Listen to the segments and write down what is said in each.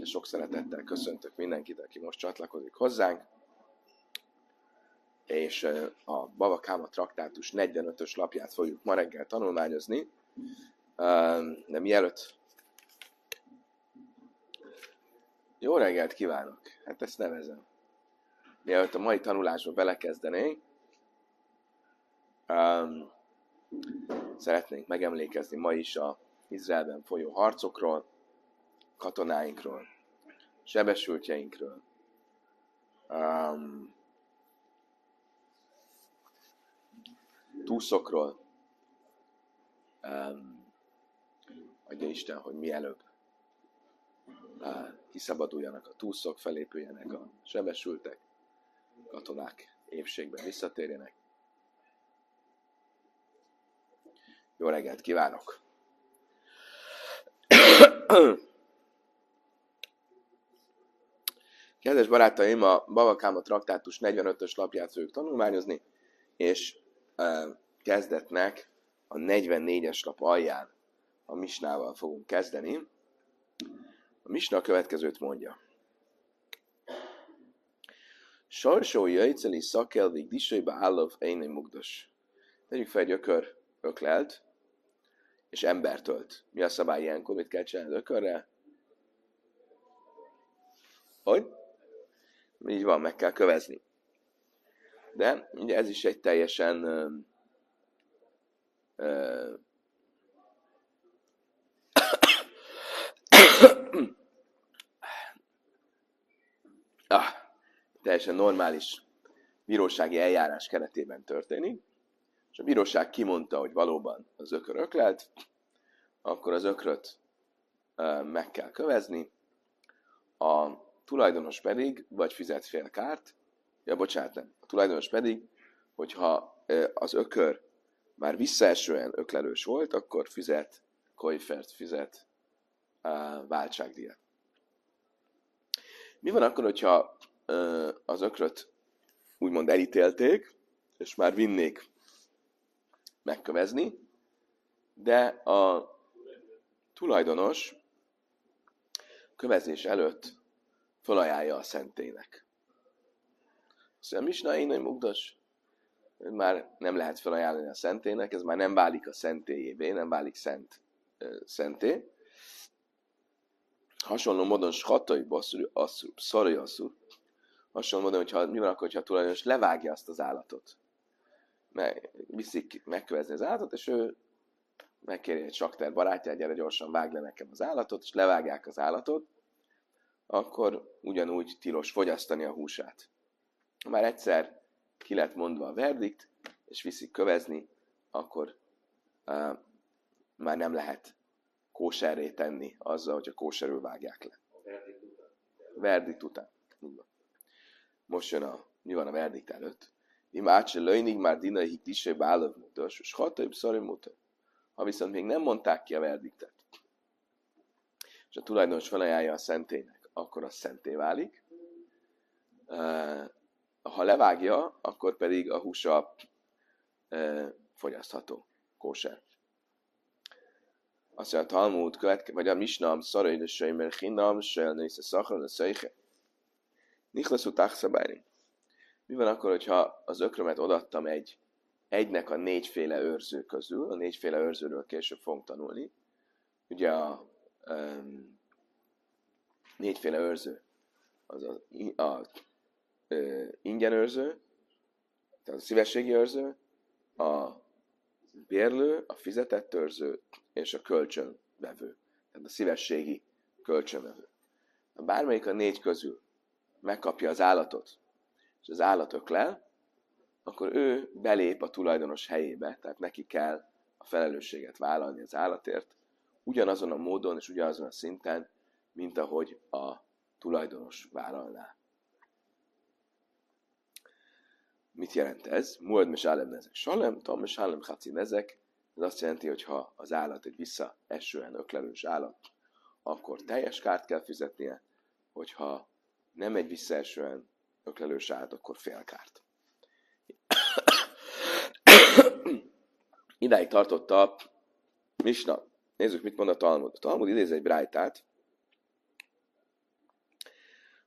Sok szeretettel köszöntök mindenkit, aki most csatlakozik hozzánk. És a Bava Káma traktátus 45-ös lapját fogjuk ma reggel tanulmányozni. De mielőtt... Jó reggelt kívánok! Hát ezt nevezem. Mielőtt a mai tanulásba belekezdenénk, szeretnénk megemlékezni ma is a Izraelben folyó harcokról, katonáinkról, sebesültjeinkről, túszokról. Adja Isten, hogy mielőbb kiszabaduljanak a túszok, felépüljenek a sebesültek, katonák épségben visszatérjenek. Jó reggelt kívánok! Kedves barátaim, a Bava Káma traktátus 45-ös lapját fogjuk tanulmányozni, és kezdetnek a 44-es lap alján a misnával fogunk kezdeni. A misna a következőt mondja. Sarsó jöjjtszeli szakelvig disőjbe állov éjnő mugdos. Tegyük fel egy ökör öklelt, és embert ölt. Mi a szabály ilyenkor? Mit kell csinálni az ökörrel? Hogy? Így van, meg kell kövezni. De ugye ez is egy teljesen teljesen normális bírósági eljárás keretében történik, és a bíróság kimondta, hogy valóban az ökör öklelt, akkor az ökröt meg kell kövezni, a tulajdonos pedig vagy fizet fél kárt, a tulajdonos pedig, hogyha az ökör már visszaesően öklelős volt, akkor fizet kojfert, fizet váltságdíjat. Mi van akkor, hogyha az ökröt úgymond elítélték, és már vinnék megkövezni, de a tulajdonos kövezés előtt felajánlja a szentélynek. Szóval misna én mugdos, már nem lehet felajánlani a szentélynek, ez már nem válik a szentélyévé, nem válik szenté. Hasonló módon schatai szaraj asszur. Hasonló módon, hogyha mi van akkor, hogyha a tulajdonos levágja azt az állatot. Viszik megkövezni az állatot, és ő megkéri egy sakter barátját, gyere gyorsan vágj le nekem az állatot, és levágják az állatot, akkor ugyanúgy tilos fogyasztani a húsát. Már egyszer ki lett mondva a verdikt, és viszik kövezni, akkor már nem lehet kóserré tenni azzal, hogy a kóserül vágják le. Verdikt után. Most jön mi van a verdikt előtt. Imácse lőnig már dinai kisebb állov mutas, és hatóbb szarő mutas. Ha viszont még nem mondták ki a verdiktet, és a tulajdonos felajánlja a szentélynek, akkor az szenté válik. Ha levágja, akkor pedig a húsa fogyasztható, kóser. Azt mondja, a Talmud vagy a Misna, szarai de sejmer chinam, sejlnész a szachra, de szejche. Niklaszú tákszabályni. Mi van akkor, hogyha az ökrömet odaadtam egynek a 4 féle őrző közül, a 4 féle őrzőről később fogunk tanulni. Ugye a 4 féle őrző, az a ingyenőrző, tehát a szívességi őrző, a bérlő, a fizetett őrző és a kölcsönvevő. Tehát a szívességi kölcsönvevő. Ha bármelyik a 4 közül megkapja az állatot, és az állat öklel, akkor ő belép a tulajdonos helyébe, tehát neki kell a felelősséget vállalni az állatért, ugyanazon a módon és ugyanazon a szinten, mint ahogy a tulajdonos vállalná. Mit jelent ez? Muad mesálem nezek salem, tam mesálem haci nezek. Ez azt jelenti, hogy ha az állat egy visszaesően öklelős állat, akkor teljes kárt kell fizetnie, hogyha nem egy visszaesően öklelős állat, akkor fél kárt. Idáig tartott a misna. Nézzük, mit mond a Talmud. A Talmud idéz egy brájtát,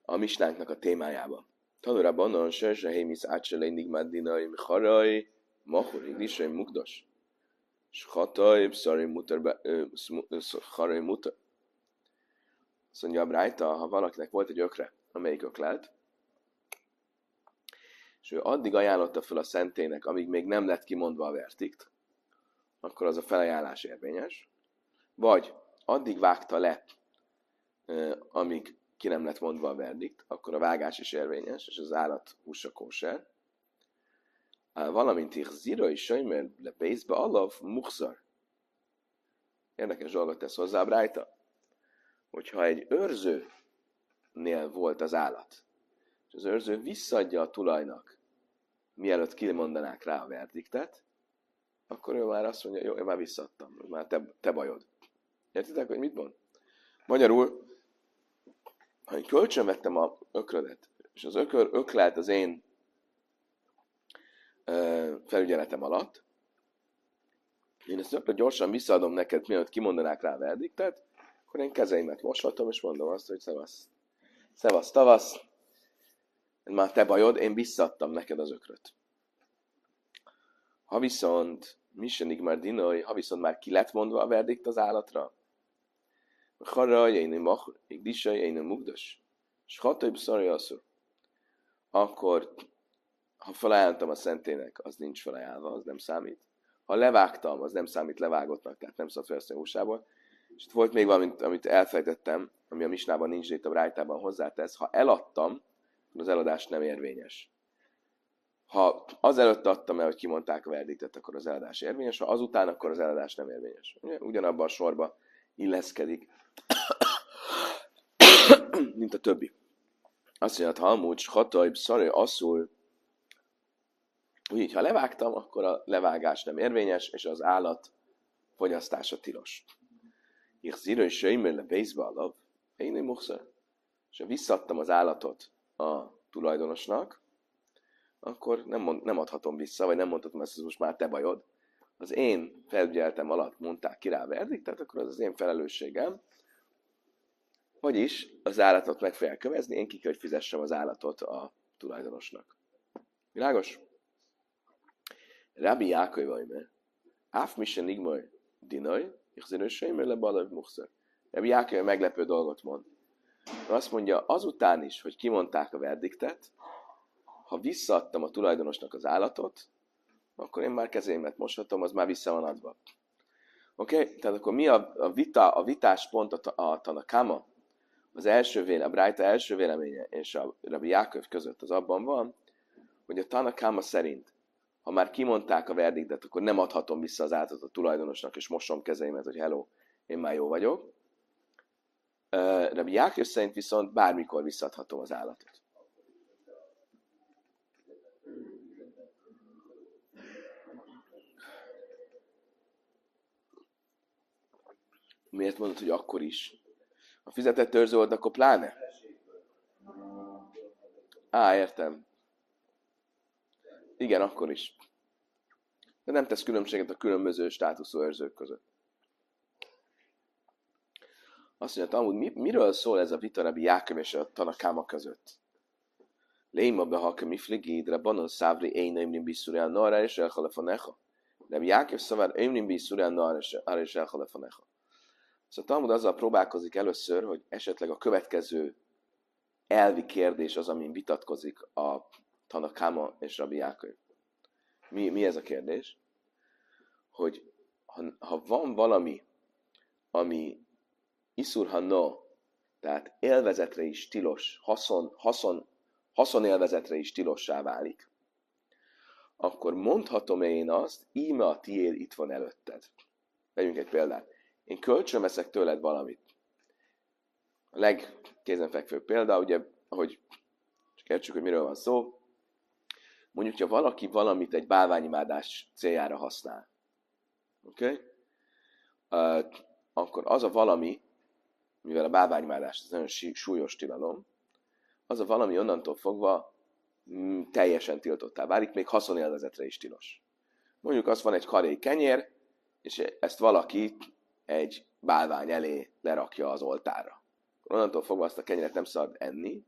a misnánknak a témájában. Tanulában non se hémisz átselei nigmad dinai haraj mahori lisai mukdas. És hataj szari muter haraj muter. Azt mondja a Brájta, ha valakinek volt egy ökre, amelyik öklelt, és ő addig ajánlotta fel a szentének, amíg még nem lett kimondva a verdikt, akkor az a felajánlás érvényes, vagy addig vágta le, amíg ki nem lett mondva a verdikt, akkor a vágás is érvényes, és az állat húsa kóser. Valamint így zira is sajmér le pénzbe alav muxar. Érdekes dolgot tesz hozzá a Brájta, hogyha egy őrzőnél volt az állat, és az őrző visszaadja a tulajnak, mielőtt kimondanák rá a verdiktet, akkor ő már azt mondja, jó, én már visszaadtam, már te bajod. Értitek, hogy mit mond? Magyarul, ha én kölcsönvettem a ökrödet, és az öklelt az én felügyeletem alatt, én ezt ökröt gyorsan visszaadom neked, mielőtt kimondanák rá a verdiktet, akkor én kezeimet moshatom, és mondom azt, hogy szevasz tavasz, már te bajod, én visszaadtam neked az ökröt. Ha viszont ha viszont már ki lett mondva a verdikt az állatra, haraj, én mach, még disaj, én mugdas, és hataj, szaraj, asszur, akkor ha felajánlottam a szentének, az nincs felajánlva, az nem számít. Ha levágtam, az nem számít levágottnak, tehát nem szabad felhasználni húsából. És itt volt még valamit, amit elfelejtettem, ami a misnában nincs, de itt a Brájtában hozzátesz. Ha eladtam, az eladás nem érvényes. Ha azelőtt adtam el, hogy kimondták a verdiktet, akkor az eladás érvényes, ha azután, akkor az eladás nem érvényes. Ugyanabban a sorba illeszkedik, mint a többi. Azt mondja, ha Talmud, hataj, szaraj, asszul, úgyhogy ha levágtam, akkor a levágás nem érvényes, és az állat fogyasztása tilos. Ich zira is seimer le bészbe alav, én nem muxar. És ha visszadtam az állatot a tulajdonosnak, akkor nem adhatom vissza, vagy nem mondhatom ezt, hogy most már te bajod. Az én felügyeletem alatt mondták ki rá a verdiktet, akkor az én felelősségem. Vagyis az állatot meg fogják kövezni, én ki kell, hogy fizessem az állatot a tulajdonosnak. Világos? Rabbi Jákai vajmer, áf misen nigmaj dinaj, és zerőseimer le balav muxar. Rabbi Jákai meglepő dolgot mond. Azt mondja, azután is, hogy kimondták a verdiktet, ha visszaadtam a tulajdonosnak az állatot, akkor én már kezémet moshatom, az már vissza van adva. Oké? Tehát akkor mi a vitás pont a Tanakama, a Brájta első véleménye és a Rabbi Jáköv között az abban van, hogy a Tanakama szerint, ha már kimondták a verdiktet, akkor nem adhatom vissza az állatot a tulajdonosnak, és mosom kezeimet, hogy hello, én már jó vagyok. Rabbi Jáköv szerint viszont bármikor visszaadhatom az állatot. Miért mondod, hogy akkor is? Ha fizetett őrző volt, akkor pláne? Értem. Igen, akkor is. De nem tesz különbséget a különböző státuszú őrzők között. Azt mondja, Talmud, miről szól ez a vita Rabbi Jáköv és a Tanakáma között? Léma behaka mifligidre, banon szávri, én ömrim biszurján narra, és elhalefanecha. Rabbi Jáköv szavár, ömrim biszurján narra, és elhalefanecha. Szóval Talmud azzal próbálkozik először, hogy esetleg a következő elvi kérdés az, amin vitatkozik a Tanakáma és Rabbi Jáköv. Mi ez a kérdés? Hogy ha van valami, ami iszur hanno, tehát élvezetre is tilos, haszonélvezetre is tilossá válik, akkor mondhatom én azt, íme a tiéd itt van előtted. Vegyünk egy példát. Én kölcsön veszek tőled valamit. A legkézenfekvőbb példa, ugye, ahogy csak értsük, hogy miről van szó, mondjuk, ha valaki valamit egy bálványimádás céljára használ, oké? Akkor az a valami, mivel a bálványimádás ez nagyon súlyos tilalom, az a valami onnantól fogva teljesen tiltottá válik, még haszonélvezetre is tilos. Mondjuk az van egy karéj kenyér, és ezt valaki egy bálvány elé lerakja az oltárra. Onnantól fogva azt a kenyeret nem szabad enni,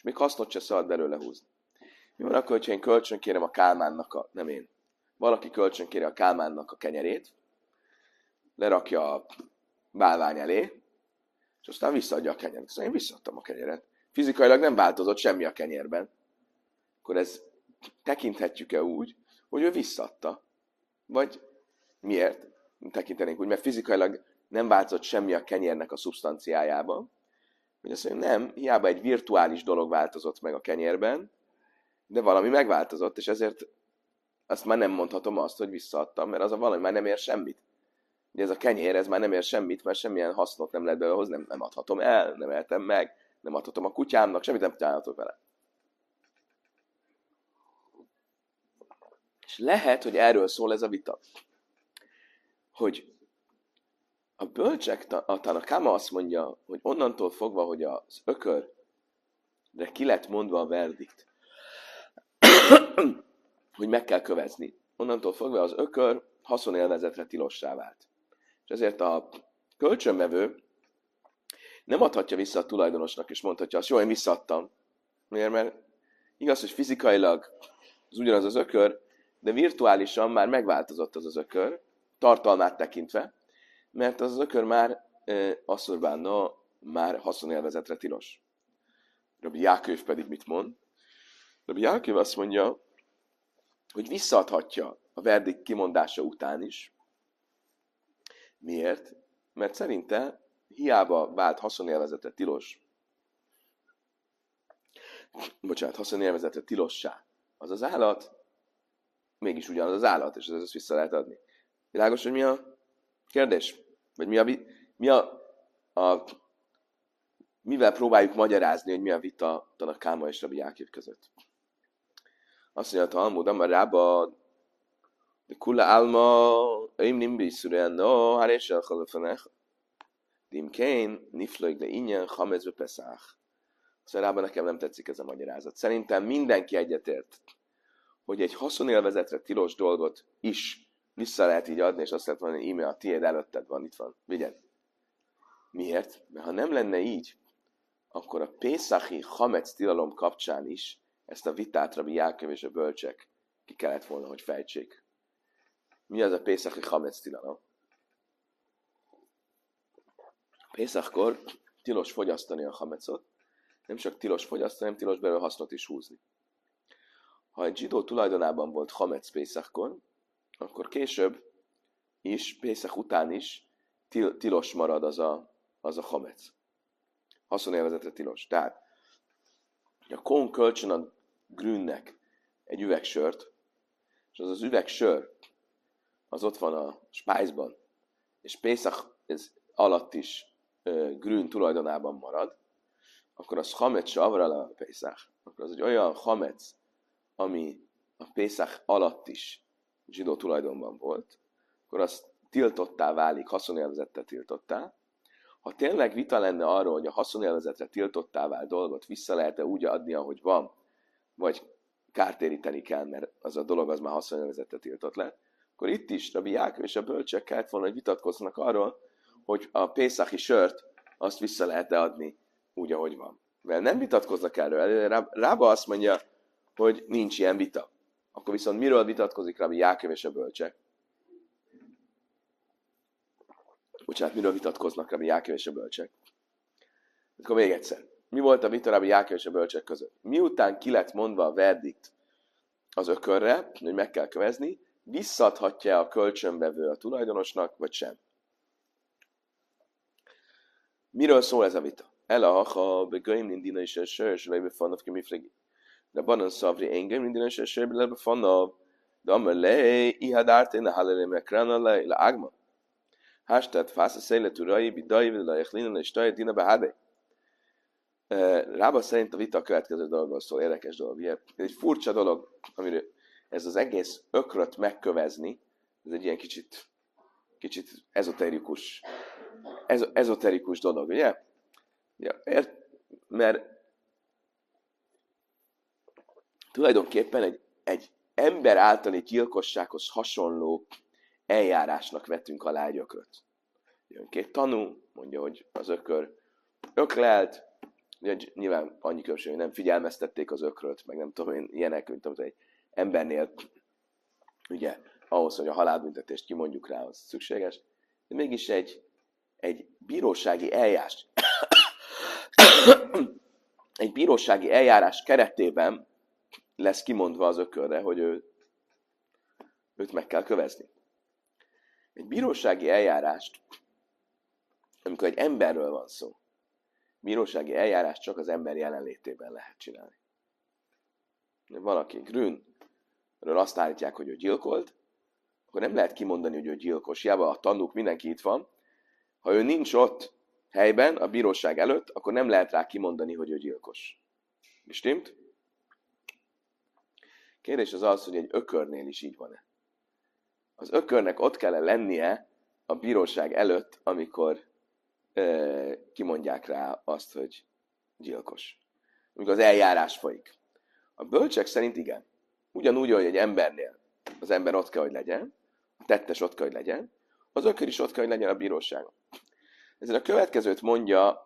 még hasznot se szabad belőle húzni. Mi van akkor, hogyha én kölcsönkérem a Kálmánnak nem én. Valaki kölcsönkéri a Kálmánnak a kenyerét, lerakja a bálvány elé, és aztán visszaadja a kenyeret. Szóval én visszaadtam a kenyeret. Fizikailag nem változott semmi a kenyérben. Akkor ez tekinthetjük-e úgy, hogy ő visszaadta? Vagy miért tekintenénk úgy? Mert fizikailag nem változott semmi a kenyérnek a szubstanciájában. Hogy azt mondjuk, nem, hiába egy virtuális dolog változott meg a kenyérben, de valami megváltozott, és ezért azt már nem mondhatom azt, hogy visszaadtam, mert az a valami már nem ér semmit. Ugye ez a kenyér, ez már nem ér semmit, mert semmilyen hasznot nem lehet belőle hozni, nem adhatom el, nem ehetem meg, nem adhatom a kutyámnak, semmit nem csinálhatok vele. És lehet, hogy erről szól ez a vita. Hogy a bölcsek, a Tanakáma azt mondja, hogy onnantól fogva, hogy az ökörre ki lett mondva a verdikt, hogy meg kell kövezni. Onnantól fogva az ökör haszonélvezetre tilossá vált. És ezért a kölcsönvevő nem adhatja vissza a tulajdonosnak, és mondhatja azt, jó, én visszaadtam. Miért? Mert igaz, hogy fizikailag az ugyanaz az ökör, de virtuálisan már megváltozott az ökör, tartalmát tekintve, mert az ökör már asszurvánna, már haszonélvezetre tilos. Rabbi Jáköv pedig mit mond? Rabbi Jáköv azt mondja, hogy visszaadhatja a verdikt kimondása után is. Miért? Mert szerinte hiába vált haszonélvezetre tilos, haszonélvezetre tilossá az az állat, mégis ugyanaz az állat, és ezt vissza lehet adni. Világos, hogy mi a kérdés? Vagy mivel próbáljuk magyarázni, hogy mi a vita Tanakáma és Rabbi Jáköv között? Azt mondja a Talmud, amar rába kula alma öim nimbi szürén, no, háréssel halafanecha. Dimkén, niflög le ingyen, hamezve peszách. Szóval rában nekem nem tetszik ez a magyarázat. Szerintem mindenki egyetért, hogy egy haszonélvezetre tilos dolgot is vissza lehet így adni, és azt lehet mondani, íme a tiéd előtted van, itt van, vigyed. Miért? Mert ha nem lenne így, akkor a Pészachi Hamec tilalom kapcsán is ezt a vitát Rabbi Jáköv és a bölcsek ki kellett volna, hogy fejtsék. Mi az a Pészachi Hamec tilalom? Pészachkor tilos fogyasztani a hamecot, nem csak tilos fogyasztani, hanem tilos belőle hasznot is húzni. Ha egy zsidó tulajdonában volt hamec Pészachkor, akkor később is, Pészach után is tilos marad az a hamec. Haszonélvezetre tilos. Tehát, a Kohn kölcsön a Grünnek egy üvegsört, és az üvegsör, az ott van a spájzban, és Pészach alatt is Grün tulajdonában marad, akkor az hamec se avra a Pészach. Akkor az egy olyan hamec, ami a Pészach alatt is zsidó tulajdonban volt, akkor az tiltottá válik, haszonélvezettel tiltottá. Ha tényleg vita lenne arról, hogy a haszonélvezetre tiltottá vált dolgot vissza lehet-e úgy adni, ahogy van, vagy kártéríteni kell, mert az a dolog az már haszonélvezetre tiltott lett, akkor itt is Rabbi Jáköv és a bölcsek kellett volna, hogy vitatkoznak arról, hogy a pészachi sört azt vissza lehet-e adni úgy, ahogy van. Mert nem vitatkoznak erről. Rába azt mondja, hogy nincs ilyen vita. Akkor viszont miről vitatkozik Rabbi Jáköv és a bölcsek? Bocsánat, miről vitatkoznak Rabbi Jáköv és a bölcsek? Akkor még egyszer. Mi volt a vita Rabbi Jáköv és a bölcsek között? Miután ki lett mondva a verdikt az ökörre, hogy meg kell kövezni, visszaadhatja a kölcsönvevő a tulajdonosnak, vagy sem? Miről szól ez a vita? Elaha, begöim lindina is eső, és lejbe fannav ki mifregi. De banan szavri engem lindina is eső, lejbe fannav. De amelé, ihadárte, ne halele mekrana le ágma. Hashtag fász a szélet urai, bidai, vile echlina, és taja dina behádé. Rába szerint a vita a következő dologról szól, érdekes dolog. Ugye? Ez egy furcsa dolog, amiről ez az egész ökröt megkövezni, ez egy ilyen kicsit ezoterikus dolog, ugye? Ja, mert tulajdonképpen egy ember általi gyilkossághoz hasonló eljárásnak vettünk alá egy ökröt. Jön két tanú, mondja, hogy az ökör öklelt, Ugye, nyilván annyi különbség, hogy nem figyelmeztették az ökröt, meg nem tudom én, ilyenek, mint amit egy embernél, ugye, ahhoz, hogy a halálbüntetést kimondjuk rá, az szükséges. De mégis egy bírósági eljárás, egy bírósági eljárás keretében lesz kimondva az ökörre, hogy őt meg kell kövezni. Egy bírósági eljárást, amikor egy emberről van szó, bírósági eljárást csak az ember jelenlétében lehet csinálni. Valaki Grünről azt állítják, hogy ő gyilkolt, akkor nem lehet kimondani, hogy ő gyilkos. Hiába a tanúk, mindenki itt van. Ha ő nincs ott helyben, a bíróság előtt, akkor nem lehet rá kimondani, hogy ő gyilkos. Stimmt? Kérdés az az, hogy egy ökörnél is így van-e. Az ökörnek ott kell lennie a bíróság előtt, amikor kimondják rá azt, hogy gyilkos. Amikor az eljárás folyik. A bölcsek szerint igen. Ugyanúgy, hogy egy embernél az ember ott kell, hogy legyen, a tettes ott kell, hogy legyen, az ökör is ott kell, hogy legyen a bíróságon. Ezért a következőt mondja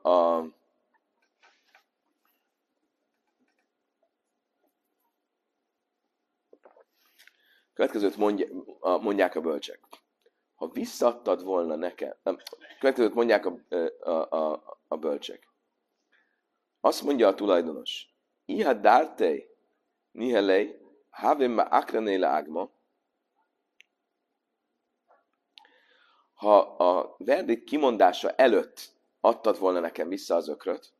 mondják a bölcsek. Ha visszaadtad volna nekem, következőt mondják a bölcsek. Azt mondja a tulajdonos, Iha dártej, nihelej, havim ma akranéle ágma. Ha a verdikt kimondása előtt adtad volna nekem vissza az ökröt,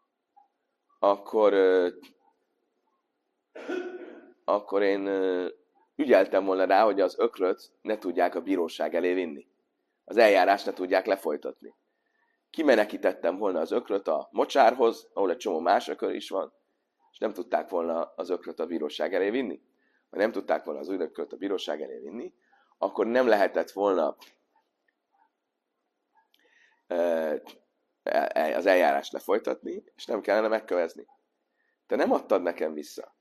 akkor én ügyeltem volna rá, hogy az ökröt ne tudják a bíróság elé vinni. Az eljárást ne tudják lefolytatni. Kimenekítettem volna az ökröt a mocsárhoz, ahol egy csomó más ökör is van, és nem tudták volna az ökröt a bíróság elé vinni. Ha nem tudták volna az ökröt a bíróság elé vinni, akkor nem lehetett volna az eljárást lefolytatni, és nem kellene megkövezni. Te nem adtad nekem vissza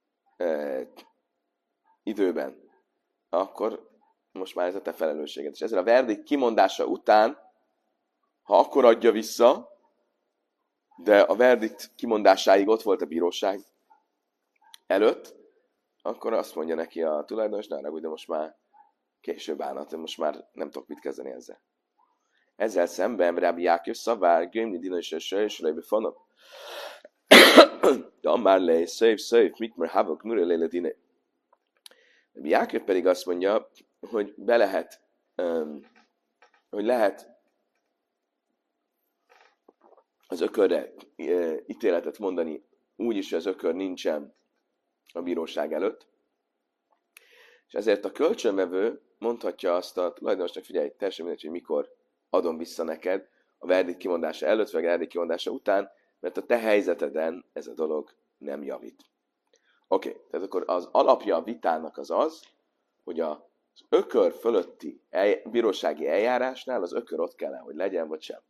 időben, akkor most már ez a te felelősséged. És ezzel a verdikt kimondása után, ha akkor adja vissza, de a verdikt kimondásáig ott volt a bíróság előtt, akkor azt mondja neki a tulajdonos, ne haragudj, de most már később állhat, most már nem tudok mit kezdeni ezzel. Ezzel szemben Rabbi Jákov szavár, Gömni Dina és a Söjsölejbe fanok. De már le, szép, mit már havok, nure léle Dina. Rabbi Jákov pedig azt mondja, hogy lehet az ökörre ítéletet mondani úgy is, hogy az ökör nincsen a bíróság előtt. És ezért a kölcsönvevő mondhatja azt a tulajdonosnak, figyelj, teljesen mindegy, hogy mikor adom vissza neked a verdikt kimondása előtt, vagy a verdikt kimondása után, mert a te helyzeteden ez a dolog nem javít. Oké, tehát akkor az alapja a vitának az, hogy az ökör fölötti bírósági eljárásnál az ökör ott kellene, hogy legyen, vagy sem.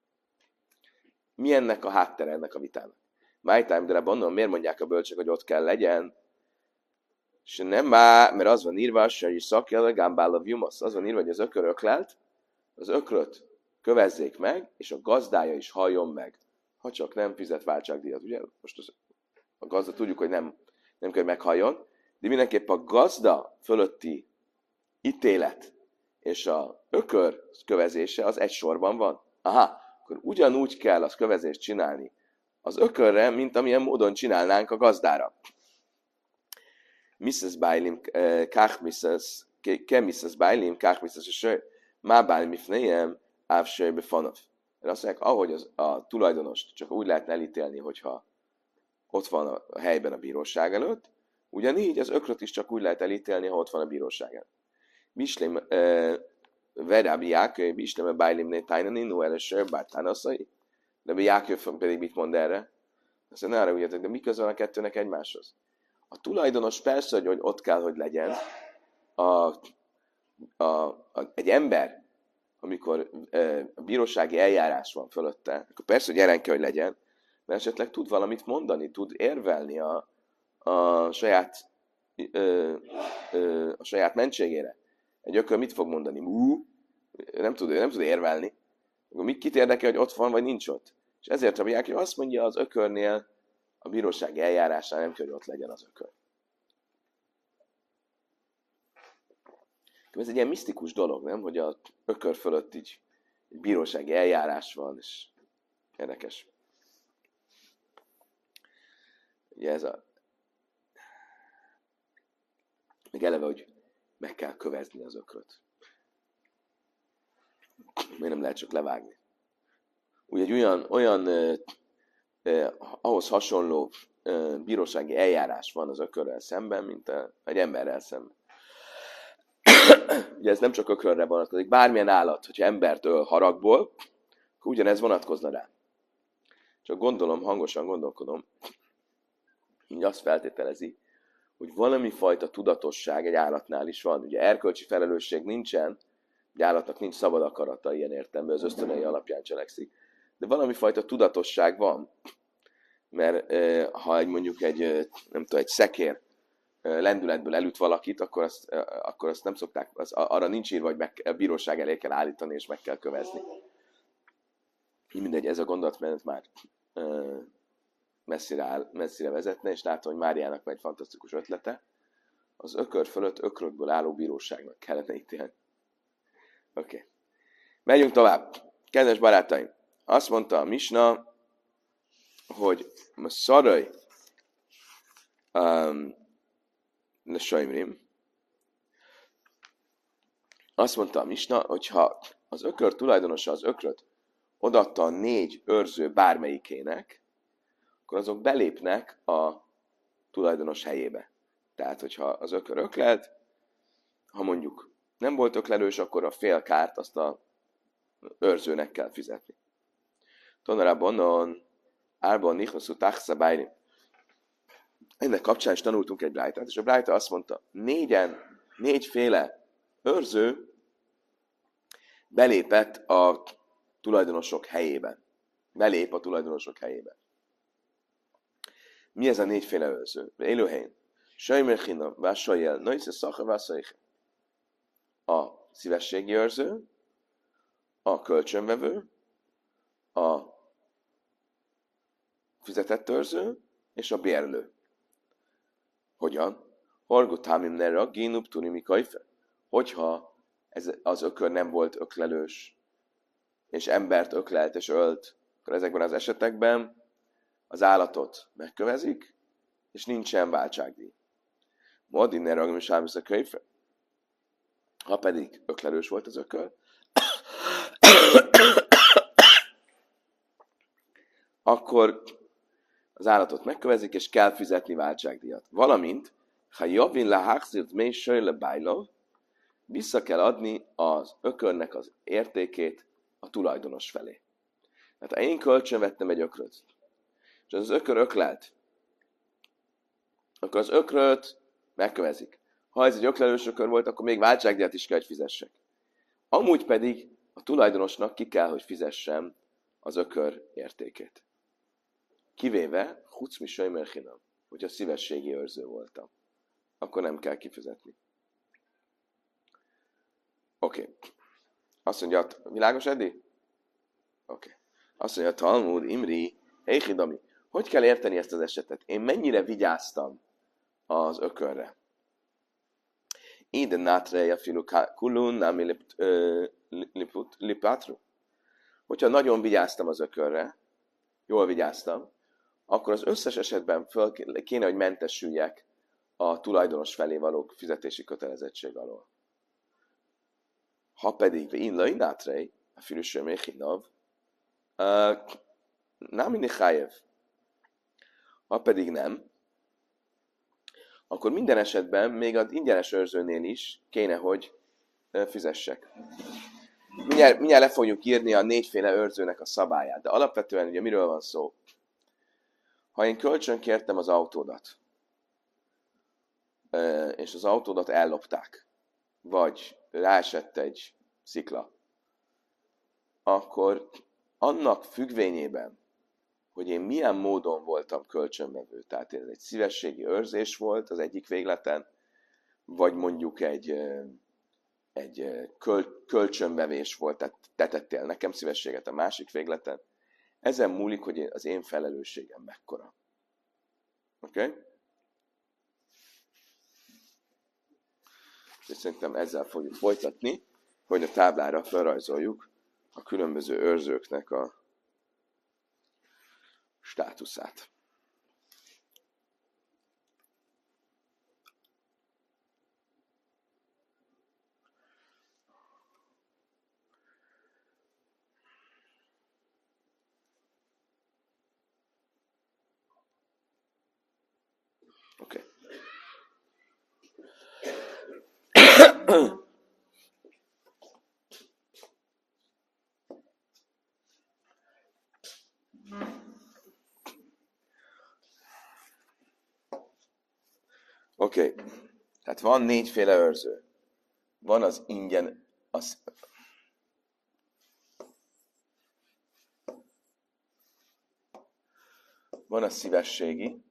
Mi ennek a háttere ennek a vitának? My time, de abban miért mondják a bölcsek, hogy ott kell legyen? És nem már, mert az van írva, hogy szakjel, gámbálav jumasz. Az van írva, hogy az ökör öklelt, az ökröt kövezzék meg, és a gazdája is halljon meg. Ha csak nem fizet váltságdíjat, ugye? Most a gazda tudjuk, hogy nem kell, hogy meghalljon, de mindenképp a gazda fölötti ítélet és a ökör kövezése az egy sorban van. Aha, akkor ugyanúgy kell az kövezést csinálni az ökörre, mint amilyen módon csinálnánk a gazdára. Mrs. Bailim, kach Mrs. Mrs. Bailim, kach Mrs. Má Bailim ifnejem, ávsöj befanov. Azt mondják, ahogy a tulajdonost csak úgy lehetne elítélni, hogyha ott van a helyben a bíróság előtt, ugyanígy az ökröt is csak úgy lehet elítélni, ha ott van a bíróság előtt. Bislém, Verábi Jákov, Bislém, Bailimné tájnani, no előső, bár tánaszai. De Jákov pedig mit mond erre? Azt mondja, ne arra úgy, de mi köze van a kettőnek egymáshoz? A tulajdonos persze, hogy ott kell, hogy legyen. Egy ember, amikor a bírósági eljárás van fölötte, akkor persze, hogy jelen kell, hogy legyen, mert esetleg tud valamit mondani, tud érvelni a saját mentségére. Egy ökör mit fog mondani? Nem tud érvelni. Akkor kit érdekel, hogy ott van, vagy nincs ott? És ezért Rabbi Jákiv azt mondja, az ökörnél, a bírósági eljárásnál nem kell, hogy ott legyen az ökör. Ez egy ilyen misztikus dolog, nem? Hogy az ökör fölött így egy bírósági eljárás van, és érdekes. Ugye ez a... Még eleve, hogy meg kell kövezni az ökröt. Miért nem lehet csak levágni? Ugye egy olyan ahhoz hasonló bírósági eljárás van az ökörrel szemben, mint egy emberrel szemben. Ugye ez nem csak ökörre vonatkozik, bármilyen állat, hogyha embert öl haragból, akkor ugyanez vonatkozna rá. Csak gondolom, hangosan gondolkodom, így azt feltételezi, hogy valami fajta tudatosság egy állatnál is van. Ugye erkölcsi felelősség nincsen, egy állatnak nincs szabad akarata ilyen értelemben, az ösztönei alapján cselekszik, de valami fajta tudatosság van. Mert ha mondjuk egy szekér lendületből elüt valakit, akkor azt nem szokták, arra nincs írva, hogy a bíróság elé kell állítani, és meg kell kövezni. Mindegy, ez a gondolatmenet már messzire vezetne, és látom, hogy Máriának van egy fantasztikus ötlete. Az ökör fölött ökrökből álló bíróságnak kellene ítélni. Oké. Megyünk tovább. Kedves barátaim, azt mondta a Misna, hogy szaraj Sajmrim. Azt mondta a Misna, hogy ha az ökör tulajdonosa az ökröt odaadta a 4 őrző bármelyikének, akkor azok belépnek a tulajdonos helyébe. Tehát, hogyha az ökör öklelt, ha mondjuk nem volt öklelős, akkor a fél kárt azt a őrzőnek kell fizetni. Tonarabonon, árban nichoszú tachszabájni. Ennek kapcsán is tanultunk egy brájtát, és a brájta azt mondta, 4 féle őrző belépett a tulajdonosok helyébe. Belép a tulajdonosok helyébe. Mi ez a 4 féle őrző? Élőhelyen. Sajmerchina, vásajel, naisze szacha, vászaiche. A szívességi őrző, a kölcsönvevő, a fizetett őrző, és a bérlő. Hogyan? Horgotámim nerra, génup tunimi kajfe. Hogyha az ökör nem volt öklelős, és embert öklelt és ölt, akkor ezekben az esetekben az állatot megkövezik, és nincsen váltságdíj. Modin nerra, és ámisz a kajfe. Ha pedig öklelős volt az ökör, akkor az állatot megkövezik, és kell fizetni váltságdíjat. Valamint, ha javin le haxirt mély söjle bájló, vissza kell adni az ökörnek az értékét a tulajdonos felé. Tehát ha én kölcsön vettem egy ökröt, és az ökör öklelt, akkor az ökröt megkövezik. Ha ez egy öklelős ökör volt, akkor még váltságdíjat is kell, hogy fizessek. Amúgy pedig a tulajdonosnak ki kell, hogy fizessem az ökör értékét. Kivéve, hucmi söjmerchinam, hogyha szívességi őrző voltam. Akkor nem kell kifizetni. Oké. Azt mondja, világos eddig? Oké. Azt mondja, Talmud, Imri, Heichidami. Hogy kell érteni ezt az esetet? Én mennyire vigyáztam az ökörre? Ide nátreja filu kulun, nami lipatru. Hogyha nagyon vigyáztam az ökörre, jól vigyáztam, akkor az összes esetben kéne, hogy mentesüljek a tulajdonos felé való fizetési kötelezettség alól. Ha pedig inlai nátrei, a filüső méhinav, námi nihájev. Ha pedig nem, akkor minden esetben, még az ingyenes őrzőnél is kéne, hogy fizessek. Mindjárt le fogjuk írni a 4 féle őrzőnek a szabályát, de alapvetően ugye miről van szó? Ha én kölcsön kértem az autódat, és az autódat ellopták, vagy ráesett egy szikla, akkor annak függvényében, hogy én milyen módon voltam kölcsönvevő, tehát ez egy szívességi őrzés volt az egyik végleten, vagy mondjuk egy kölcsönvevés volt, tehát te tettél nekem szívességet a másik végleten, Ezen múlik, hogy az én felelősségem mekkora. Oké? Okay? És szerintem ezzel fogjuk folytatni, hogy a táblára felrajzoljuk a különböző őrzőknek a státuszát. Oké. Okay. Oké. Okay. Tehát van négyféle őrző. Van az ingyen, van a szívességi,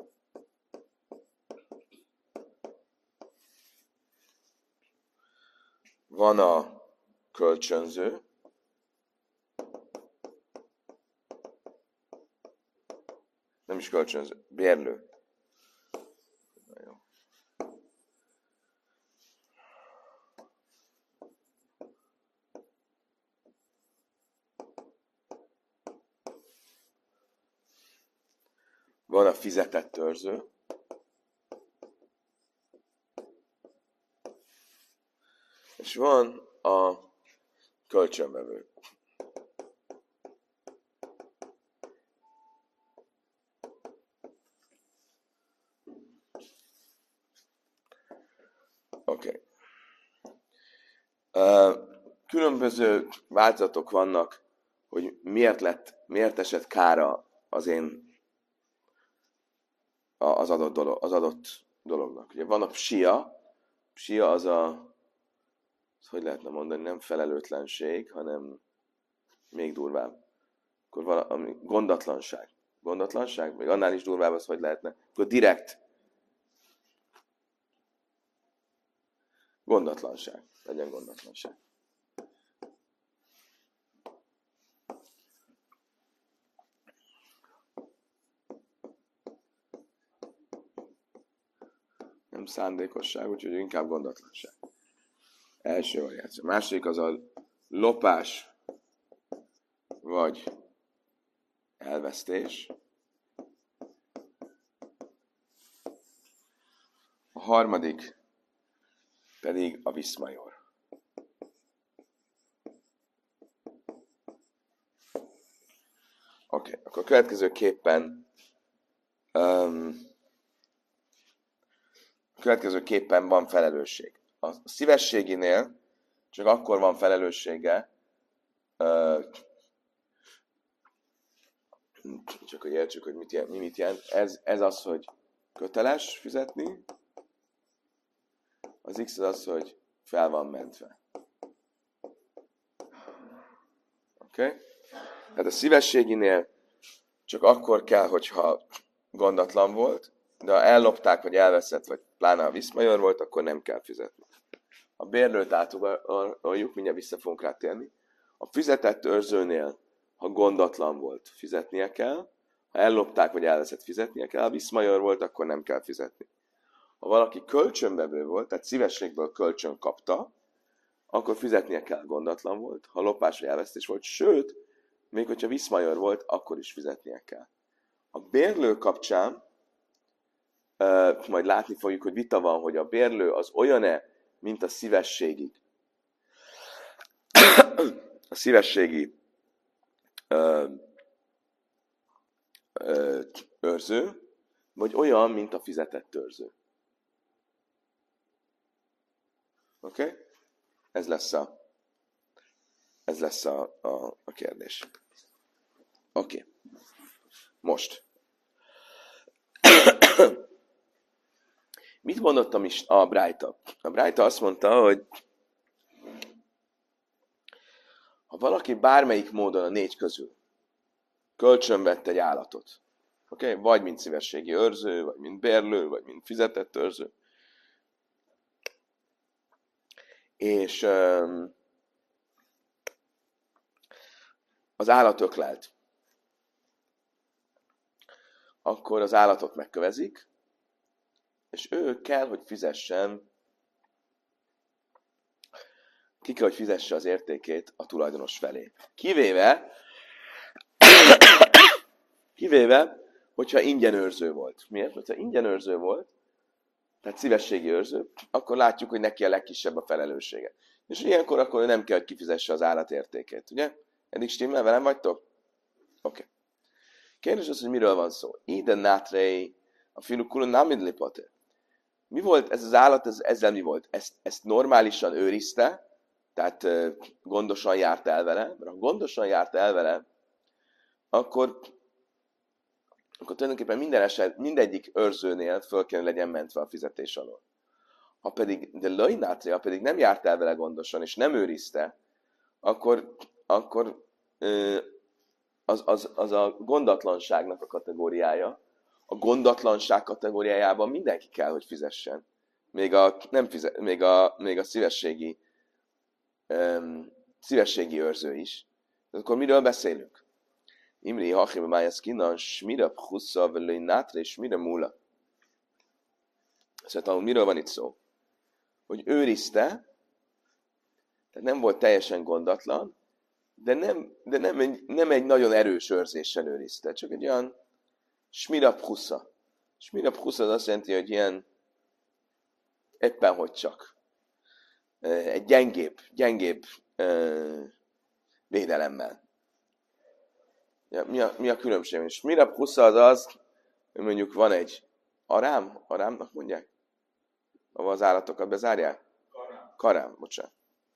van a kölcsönző, nem is kölcsönző, bérlő. Van a fizetett őrző, és van a kölcsönvevő. Oké. Különböző változatok vannak, hogy miért esett kára az adott dolognak. Ugye van a psia az hogy lehetne mondani, nem felelőtlenség, hanem még durvább. Akkor valami gondatlanság. Gondatlanság? Még annál is durvább az, hogy lehetne. Akkor direkt gondatlanság. Legyen gondatlanság. Nem szándékosság, úgyhogy inkább gondatlanság. Első variáció. Második az a lopás vagy elvesztés. A harmadik pedig a viszmajor. Oké, akkor következőképpen van felelősség. A szívességinél csak akkor van felelőssége, csak hogy értsük, hogy mi mit jelent. Ez az, hogy köteles fizetni, az X az, hogy fel van mentve. Oké? Okay? Tehát a szívességinél csak akkor kell, hogyha gondatlan volt, de ha ellopták, vagy elveszett, vagy pláne a viszmajor volt, akkor nem kell fizetni. A bérlőt átugorjuk, mindjárt vissza fogunk rá térni. A fizetett őrzőnél, ha gondatlan volt, fizetnie kell. Ha ellopták, vagy elveszett, fizetnie kell. Ha viszmajor volt, akkor nem kell fizetni. Ha valaki kölcsönvevő volt, tehát szívességből kölcsön kapta, akkor fizetnie kell, gondatlan volt. Ha lopás vagy elvesztés volt, sőt, még hogyha viszmajor volt, akkor is fizetnie kell. A bérlő kapcsán majd látni fogjuk, hogy vita van, hogy a bérlő az olyan-e, mint a szívességi. A szívességi őrző, vagy olyan, mint a fizetett őrző. Oké? Okay? Ez lesz a kérdés. Oké. Okay. Most. Mit mondottam is a Brájta? A Brájta azt mondta, hogy ha valaki bármelyik módon a négy közül kölcsönvett egy állatot, okay? Vagy mint szívességi őrző, vagy mint bérlő, vagy mint fizetett őrző, és az állat öklelt, akkor az állatot megkövezik, és ő kell, hogy fizessen, ki kell, hogy fizesse az értékét a tulajdonos felé. Kivéve, hogyha ingyen őrző volt. Miért? Hogyha ingyen őrző volt, tehát szívességi őrző, akkor látjuk, hogy neki a legkisebb a felelőssége. És ilyenkor akkor nem kell, hogy kifizesse az állat értékét, ugye? Eddig stimmel, velem vagytok? Oké. Kérdés az, hogy miről van szó. Ide nátrei, a finukulun namidli poter. Mi volt ez az állat, ezzel mi volt? Ezt normálisan őrizte, tehát gondosan járt el vele, mert ha gondosan járt el vele, akkor tulajdonképpen mindegyik őrzőnél föl kell legyen mentve a fizetés alól. Ha pedig, de lajnátria, pedig nem járt el vele gondosan, és nem őrizte, akkor az a gondatlanságnak a kategóriája. A gondatlanság kategóriájában mindenki kell, hogy fizessen. Még a szívességi őrző is. De akkor miről beszélünk? Imri hachiba májaszkinan, smira pchusza, velői nátra, és smira múla. Szóval miről van itt szó? Hogy őrizte, tehát nem volt teljesen gondatlan, de nem egy nagyon erős őrzéssel őrizte, csak egy olyan smira pchusza. Smira pchusza az azt jelenti, hogy ilyen éppen hogy csak. Egy gyengébb védelemmel. Ja, mi a különbség? Smira pchusza az, hogy mondjuk van egy arámnak mondják? Ahol az állatokat bezárják? Karám, bocsánat.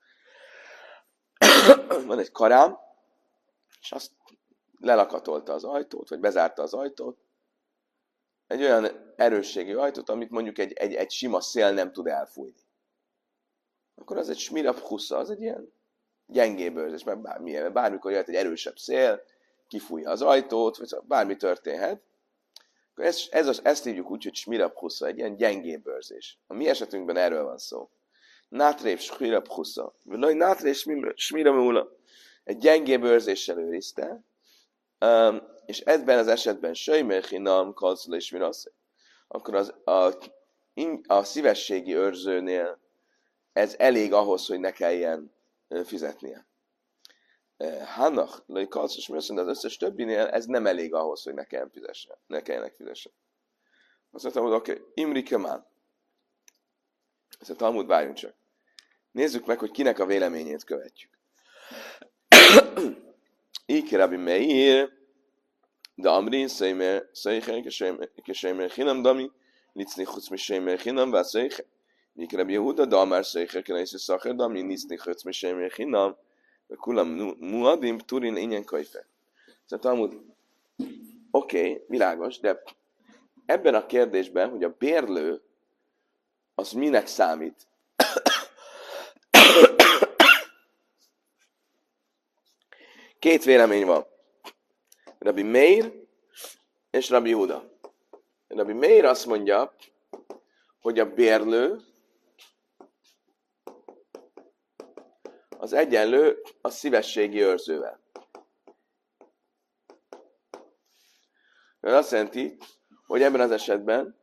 Van egy karám, és azt lelakatolta az ajtót, vagy bezárta az ajtót. Egy olyan erősségű ajtót, amit mondjuk egy sima szél nem tud elfújni. Akkor az egy smira pchusza, az egy ilyen gyengébb őrzés, mert bármikor jöhet egy erősebb szél, kifújja az ajtót, vagy bármi történhet. Akkor ezt hívjuk úgy, hogy smira pchusza, egy ilyen gyengébb őrzés. A mi esetünkben erről van szó. Nátrév smira pchusza. Vagy nátrév smira múla. Egy gyengébb őrzéssel őrizte, és ebben az esetben söjmérhinam kalszula és mirasz. Akkor a szívességi őrzőnél ez elég ahhoz, hogy ne kelljen fizetnie. Hannach, lőj kalszula és mirasz, de az összes többinél ez nem elég ahhoz, hogy ne kelljenek fizessen. Azt mondtam, hogy oké, Imri Kemán. Ezt a Talmud, várjunk csak. Nézzük meg, hogy kinek a véleményét követjük. Iki Rabbi Meir, de Amri, Szeimer, Keseimer, Chinam, Dami, Nicni, Chucmi, Seimer, Chinam, Vá, Szeicher. Iki Rabbi Yehuda, de Amar, Szeicher, Kenaiszi, Szacher, Dami, Nicni, Chucmi, Seimer, Chinam, Kulam, Muadim, Turin, Inyen, Kajfe. Szóval Talmud, oké, világos, de ebben a kérdésben, hogy a bérlő az minek számít? Két vélemény van. Rabbi Meir és Rabbi Yehuda. Rabbi Meir azt mondja, hogy a bérlő az egyenlő a szívességi őrzővel. Ez azt jelenti, hogy ebben az esetben,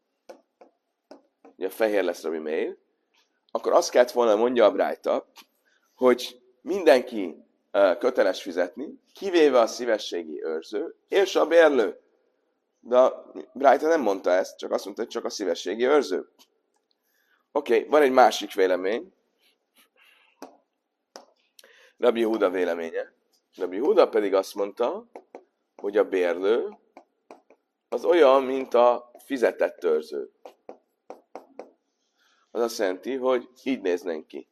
ugye fehér lesz Rabbi Meir, akkor azt kellett volna mondja a Brájta, hogy mindenki köteles fizetni, kivéve a szívességi őrző és a bérlő. De a Brájta nem mondta ezt, csak azt mondta, hogy csak a szívességi őrző. Oké, van egy másik vélemény. Rabbi Yehuda véleménye. Rabbi Yehuda pedig azt mondta, hogy a bérlő az olyan, mint a fizetett őrző. Az azt jelenti, hogy így néznénk ki.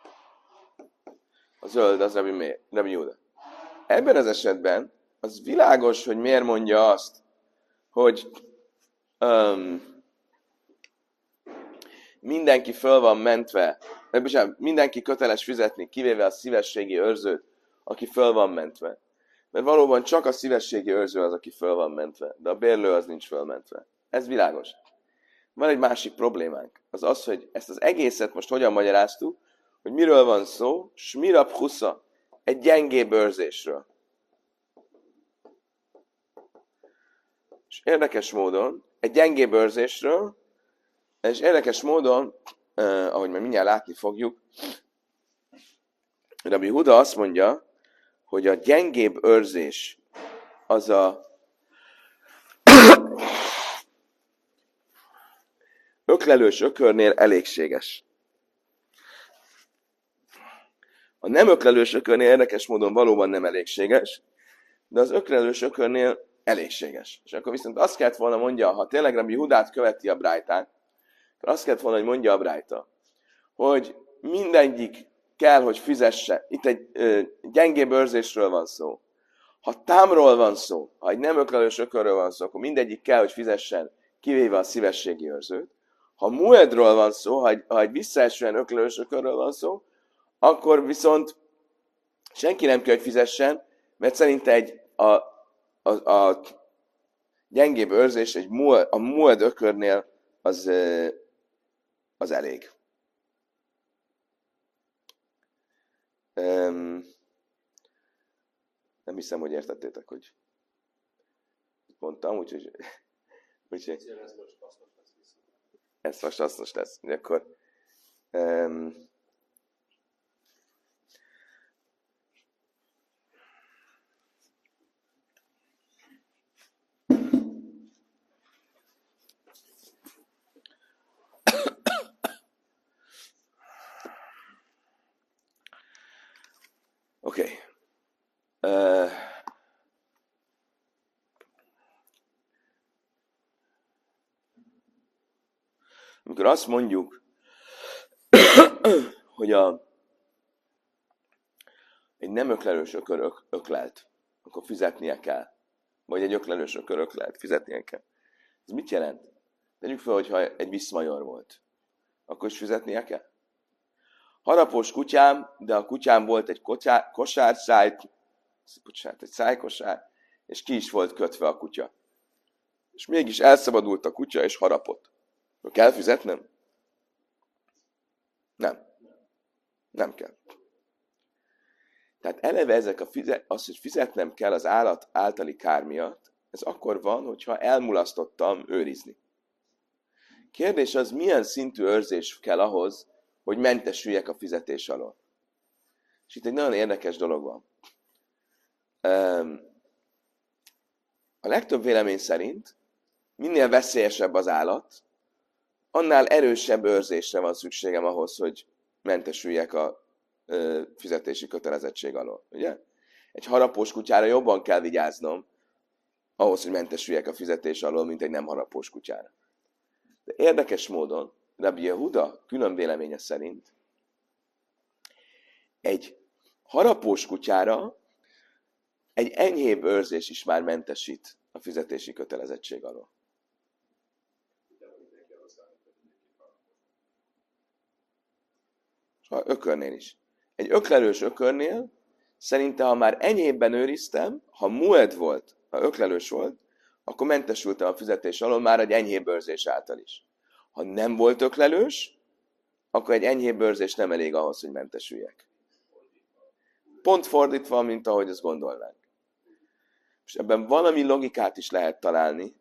A zöld az Rabbi Yehuda. Ebben az esetben az világos, hogy miért mondja azt, hogy mindenki föl van mentve, mindenki köteles fizetni, kivéve a szívességi őrzőt, aki föl van mentve. Mert valóban csak a szívességi őrző az, aki föl van mentve, de a bérlő az nincs fölmentve. Ez világos. Van egy másik problémánk. Az az, hogy ezt az egészet most hogyan magyaráztuk, hogy miről van szó? Smira pchusza. Egy gyengébb őrzésről. És érdekes módon, egy gyengébb őrzésről, és érdekes módon, ahogy majd mindjárt látni fogjuk, Rabbi Huda azt mondja, hogy a gyengébb őrzés az a öklelős ökörnél elégséges. A nem öklelős ökörnél érdekes módon valóban nem elégséges, de az öklelős ökörnél elégséges. És akkor viszont azt kellett volna mondja, ha tényleg Rabbi Hudát követi a brájtán, akkor azt kellett volna, hogy mondja a brájta, hogy mindegyik kell, hogy fizesse. Itt egy gyengébb őrzésről van szó. Ha támról van szó, ha egy nem öklelős ökörről van szó, akkor mindegyik kell, hogy fizessen, kivéve a szívességi őrzőt. Ha muedról van szó, ha egy visszaesően öklelős ökörről van szó, akkor viszont senki nem kell, hogy fizessen, mert szerinte a gyengébb őrzés a mued ökörnél az elég. Nem hiszem, hogy értettétek, hogy mondtam, úgyhogy ez most hasznos lesz. Akkor oké. Amikor azt mondjuk, hogy egy nem öklelős ökör öklelt, akkor fizetnie kell. Vagy egy öklelős ökör öklelt, fizetnie kell. Ez mit jelent? Tegyük fel, hogyha egy viszmajor volt. Akkor is fizetnie kell? Harapós kutyám, de a kutyám volt egy egy szájkosár, és ki is volt kötve a kutya. És mégis elszabadult a kutya, és harapott. Kell fizetnem? Nem. Nem kell. Tehát eleve ezek az, hogy fizetnem kell az állat általi kár miatt, ez akkor van, hogyha elmulasztottam őrizni. Kérdés az, milyen szintű őrzés kell ahhoz, hogy mentesüljek a fizetés alól. És itt egy nagyon érdekes dolog van. A legtöbb vélemény szerint minél veszélyesebb az állat, annál erősebb őrzésre van szükségem ahhoz, hogy mentesüljek a fizetési kötelezettség alól. Ugye? Egy harapós kutyára jobban kell vigyáznom ahhoz, hogy mentesüljek a fizetés alól, mint egy nem harapós kutyára. De érdekes módon Rabbi Yehuda külön véleménye szerint egy harapós kutyára egy enyhébb őrzés is már mentesít a fizetési kötelezettség alól. A ökörnél is. Egy öklelős ökörnél szerinte, ha már enyhébben őriztem, ha mued volt, ha öklelős volt, akkor mentesültem a fizetés alól már egy enyhébb őrzés által is. Ha nem volt öklelős, akkor egy enyhébb őrzés nem elég ahhoz, hogy mentesüljek. Pont fordítva, mint ahogy azt gondolnánk. És ebben valami logikát is lehet találni.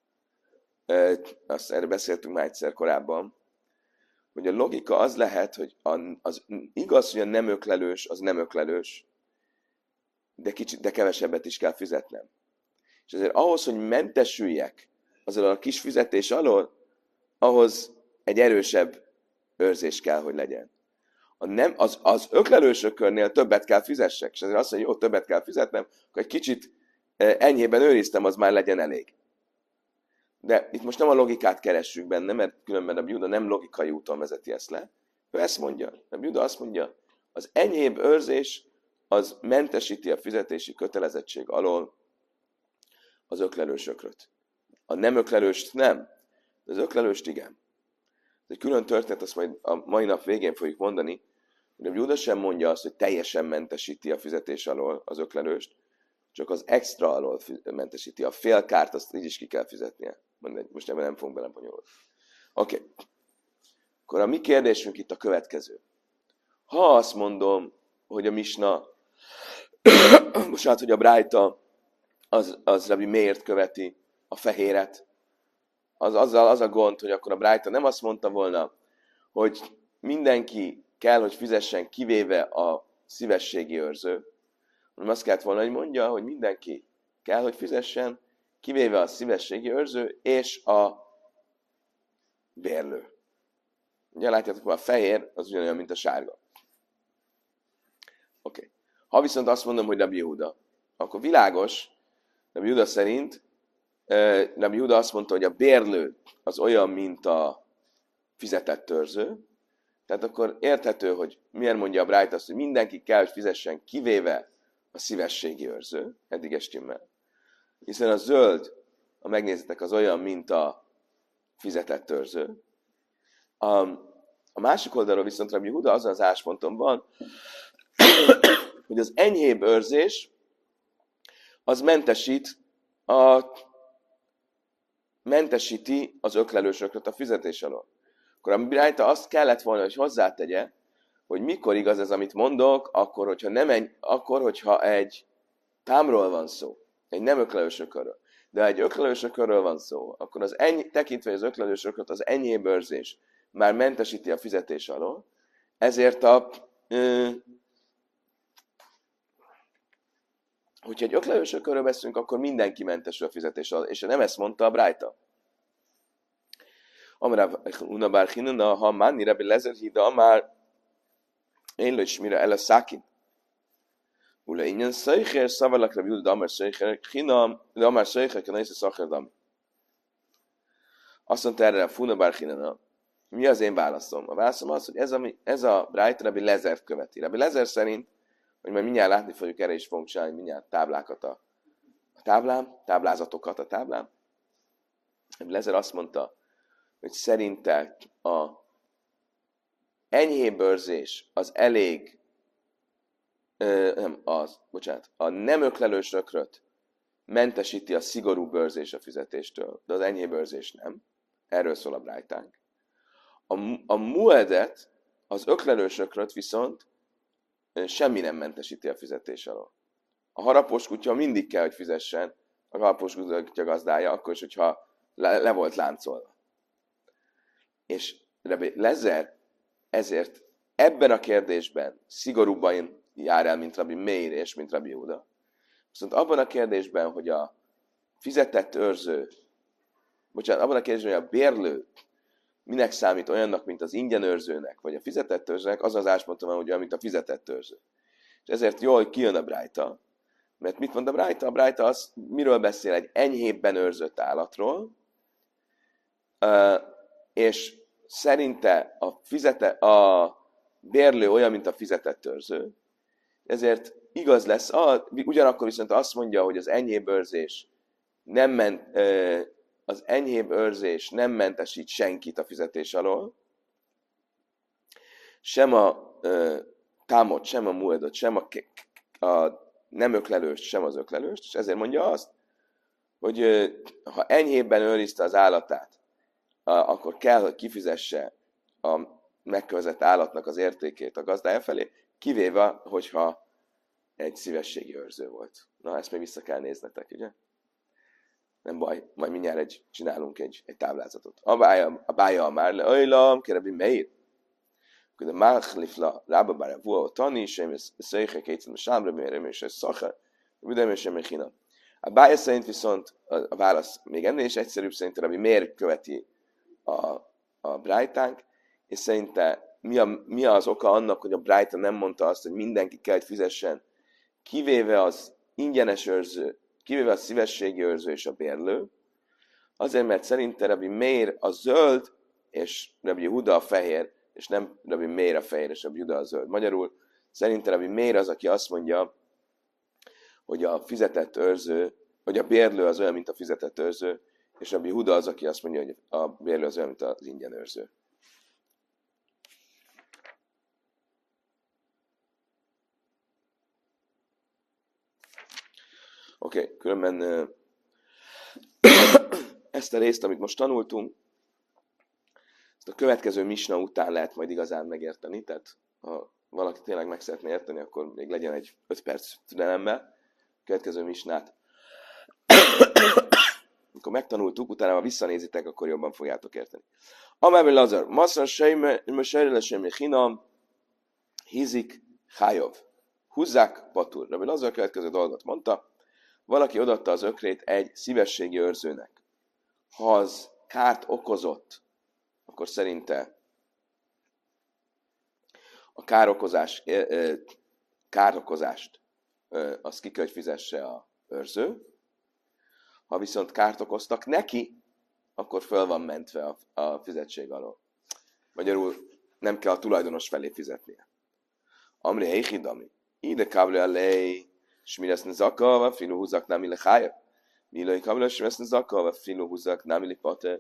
Azt erre beszéltünk már egyszer korábban, hogy a logika az lehet, hogy az igaz, hogy a nem öklelős, az nem öklelős, de kevesebbet is kell fizetnem. És ezért ahhoz, hogy mentesüljek azon a kis fizetés alól, ahhoz egy erősebb őrzés kell, hogy legyen. Az öklelős ökörnél többet kell fizessek, és ezért azt mondja, hogy jó, többet kell fizetnem, akkor egy kicsit enyhében őriztem, az már legyen elég. De itt most nem a logikát keressük benne, mert különben a Juda nem logikai úton vezeti ezt le. Ő ezt mondja. A Juda azt mondja, az enyhébb őrzés az mentesíti a fizetési kötelezettség alól az öklelős ökröt. A nem öklelőst nem, de az öklelőst igen. Ez egy külön történet, azt majd a mai nap végén fogjuk mondani, hogy a Juda sem mondja azt, hogy teljesen mentesíti a fizetés alól az öklelőst, csak az extra alól mentesíti. A fél kárt azt így is ki kell fizetnie. Most ebben nem fogunk belebonyolulni. Oké. Akkor a mi kérdésünk itt a következő. Ha azt mondom, hogy a misna, bocsánat, hogy a brájta az Rabbi Meért követi, a fehéret. Az a gond, hogy akkor a Brájta nem azt mondta volna, hogy mindenki kell, hogy fizessen, kivéve a szívességi őrző, hanem azt kellett volna, hogy mondja, hogy mindenki kell, hogy fizessen, kivéve a szívességi őrző és a bérlő. Ugye látjátok, hogy a fehér az ugyanolyan, mint a sárga. Oké. Ha viszont azt mondom, hogy Rabbi Yehuda, akkor világos, Rabbi Yehuda szerint, Rabbi Yehuda azt mondta, hogy a bérlő az olyan, mint a fizetett törző, tehát akkor érthető, hogy miért mondja a Brájta azt, hogy mindenki kell, hogy fizessen, kivéve a szívességi őrző, eddig estimmel. Hiszen a zöld, ha megnézitek, az olyan, mint a fizetett törző. A másik oldalról viszont Rabbi Yehuda azon az állásponton van, hogy az enyhébb őrzés az mentesíti az öklelősöket a fizetés alól. Akkor a Brájta azt kellett volna, hogy hozzátegye, hogy mikor igaz ez, amit mondok, akkor, hogyha egy támról van szó, egy nem öklelős ökörről. De ha egy öklelős ökörről van szó, akkor tekintve az öklelős ököt, az enyhébb őrzés már mentesíti a fizetés alól, ezért hogyha egy öklelős ökörről beszélünk, akkor mindenki mentesül a fizetés alól, és nem ezt mondta a Brájta. Amar Unabár Hinuna, ha Manni Rabbi Lezer hida, Amár Élő is mire el a szákin. Ula ingyen szöjjér, szavalak Rabbi Yehuda, Amár szöjjér, Hinam, de Amár szöjjér, kell nézni szakerdam. Azt mondta erre a Funabár Hinuna, mi az én válaszom? A válaszom az, hogy ez a Brájta Rabbi Lezert követi. Rabbi Lezer szerint, hogy majd mindjárt látni fogjuk, erre is fogunk csinálni mindjárt táblákat a táblán, táblázatokat a táblán. Rabbi Lezer azt mondta, hogy szerinte a enyhébb őrzés az elég, a nem öklelős ökröt mentesíti a szigorú őrzés a fizetéstől, de az enyhébb őrzés nem. Erről szól a Brájtánk. A muedet, az öklelős ökröt viszont semmi nem mentesíti a fizetés alól. A harapós kutya mindig kell, hogy fizessen, a harapós kutya gazdája, akkor is, hogyha le volt láncolva. És Rabbi Lezer ezért ebben a kérdésben szigorúbban jár el, mint Rabbi Meir és mint Rabbi Yehuda. Viszont abban a kérdésben, hogy a fizetett őrző, abban a kérdésben, hogy a bérlő minek számít olyannak, mint az ingyen őrzőnek, vagy a fizetett őrzőnek, az az álláspontom van, hogy olyan, mint a fizetett őrző. És ezért jól kijön a Brájta, mert mit mond a Brájta? A Brájta az miről beszél? Egy enyhébben őrzött állatról, és szerinte a bérlő olyan, mint a fizetett őrző, ezért igaz lesz, ugyanakkor viszont azt mondja, hogy az enyhébb őrzés nem mentesít senkit a fizetés alól, sem a támot, sem a muedot, sem a nem öklelőst, sem az öklelőst, és ezért mondja azt, hogy ha enyhébben őrizte az állatát, akkor kell, hogy kifizesse a megkövezett állatnak az értékét a gazdája felé, kivéve, hogyha egy szívességi őrző volt. Na, ezt még vissza kell néznetek, ugye? Nem baj, majd mindjárt csinálunk egy táblázatot. A bája már le, ajlam, Rabbi Meir. De Máchlifla, Rába Bára, Vua, Tani, sem szöjjhe, kétszer, Sámra, Mérem, és ez Szachar, Videm, és sem Hina. A bája szerint viszont a válasz még ennél is egyszerűbb, szerint Rabbi Meir követi a Brájtánk, és szerinte mi az oka annak, hogy a Brájta nem mondta azt, hogy mindenki kell, hogy fizessen, kivéve az ingyenes őrző, kivéve a szívességi őrző és a bérlő, azért, mert szerinte Rabbi Meir a zöld, és Rabbi Yehuda a fehér, és nem Rabbi Meir a fehér, és Rabbi Yehuda a zöld. Magyarul szerinte Rabbi Meir az, aki azt mondja, hogy a fizetett őrző, hogy a bérlő az olyan, mint a fizetett őrző, és Rabbi Yehuda az, aki azt mondja, hogy a bérlő az olyan, mint az ingyen őrző. Oké, különben ezt a részt, amit most tanultunk, ezt a következő misna után lehet majd igazán megérteni, tehát ha valaki tényleg meg szeretné érteni, akkor még legyen egy 5 perc türelemmel. A következő misnát Amikor megtanultuk, utána ha visszanézitek, akkor jobban fogjátok érteni. Amely Lazar, Maszra Sejre Semmi Hinam, Hizik Hájov. Húzzák patur. Rabbi Lazar következő dolgot mondta, valaki odaadta az ökrét egy szívességi őrzőnek. Ha az kárt okozott, akkor szerinte a károkozást azt ki kell, hogy fizesse a őrző. Ha viszont kárt okoztak neki, akkor föl van mentve a fizetség alól. Magyarul nem kell a tulajdonos felé fizetnie. Amri heichidami. Ide kábli alej, és mi leszne zaka, filu húzak nem ille hája. Mi illai kábli, és mi leszne zaka, filu húzak nem ille pate.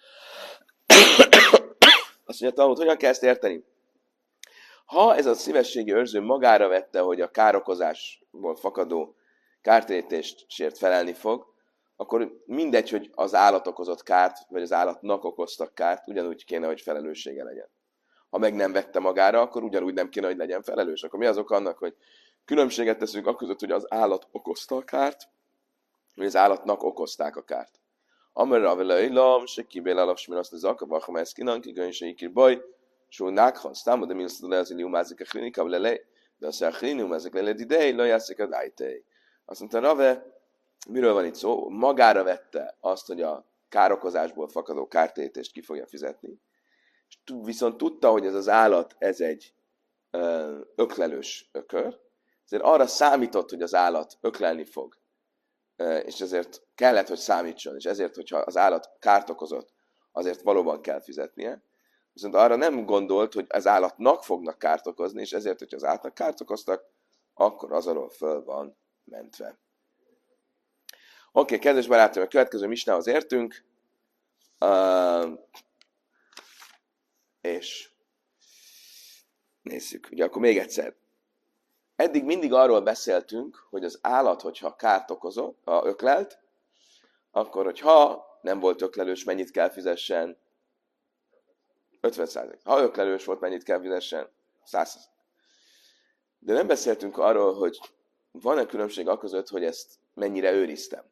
Azt mondja, hogy hogyan kell ezt érteni? Ha ez a szívességi őrző magára vette, hogy a károkozásból fakadó kártérítésért felelni fog, akkor mindegy, hogy az állat okozott kárt, vagy az állatnak okoztak kárt, ugyanúgy kéne, hogy felelőssége legyen. Ha meg nem vette magára, akkor ugyanúgy nem kéne, hogy legyen felelős. Akkor mi az ok annak, hogy különbséget teszünk aközött, hogy az állat okozta a kárt, vagy az állatnak okozták a kárt. Amerra velejlam, se kibélálav smiraszni zakabach, ha ezt kinan, kigön se ikir baj, so nákhan, sztámod, de milsz le az iliumázik a klinika, lelej, de az a kliniumázik lelej idej, lajátszik a dájtej. Azt mondta, Rave, miről van itt szó? Magára vette azt, hogy a károkozásból fakadó kártérítést ki fogja fizetni. Viszont tudta, hogy ez az állat, ez egy öklelős ökör, ezért arra számított, hogy az állat öklelni fog, és ezért kellett, hogy számítson, és ezért, hogyha az állat kárt okozott, azért valóban kell fizetnie. Viszont arra nem gondolt, hogy az állatnak fognak kárt okozni, és ezért, hogyha az állatnak kárt okoztak, akkor az alól föl van mentve. Oké, kedves barátaim, a következő misnához értünk, és nézzük, ugye akkor még egyszer. Eddig mindig arról beszéltünk, hogy az állat, hogyha kárt okozott, öklelt, akkor, hogyha nem volt öklelős, mennyit kell fizessen? 50%. Ha öklelős volt, mennyit kell fizessen? 100%. De nem beszéltünk arról, hogy van-e különbség aközött, hogy ezt mennyire őriztem.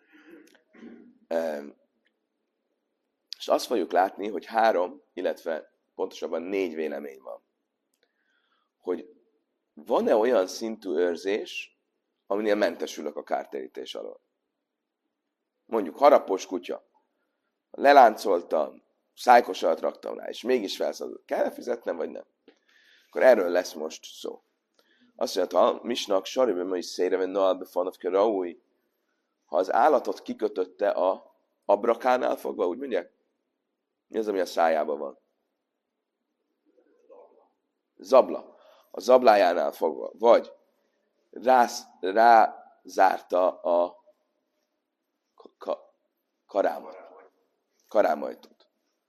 És azt fogjuk látni, hogy 3, illetve pontosabban 4 vélemény van. Hogy van-e olyan szintű őrzés, aminél mentesülök a kártérítés alól. Mondjuk harapos kutya, leláncoltam, szájkosat raktam rá, és mégis felszabadult. Kell fizetnem, vagy nem? Akkor erről lesz most szó. Azt mondja, ha misnak saribben ma is széreven noalbe fanavke raúj, ha az állatot kikötötte a abrakánál fogva, úgy mondják? Mi az, ami a szájában van? Zabla. A zablájánál fogva. Vagy rázárta a karámajtót.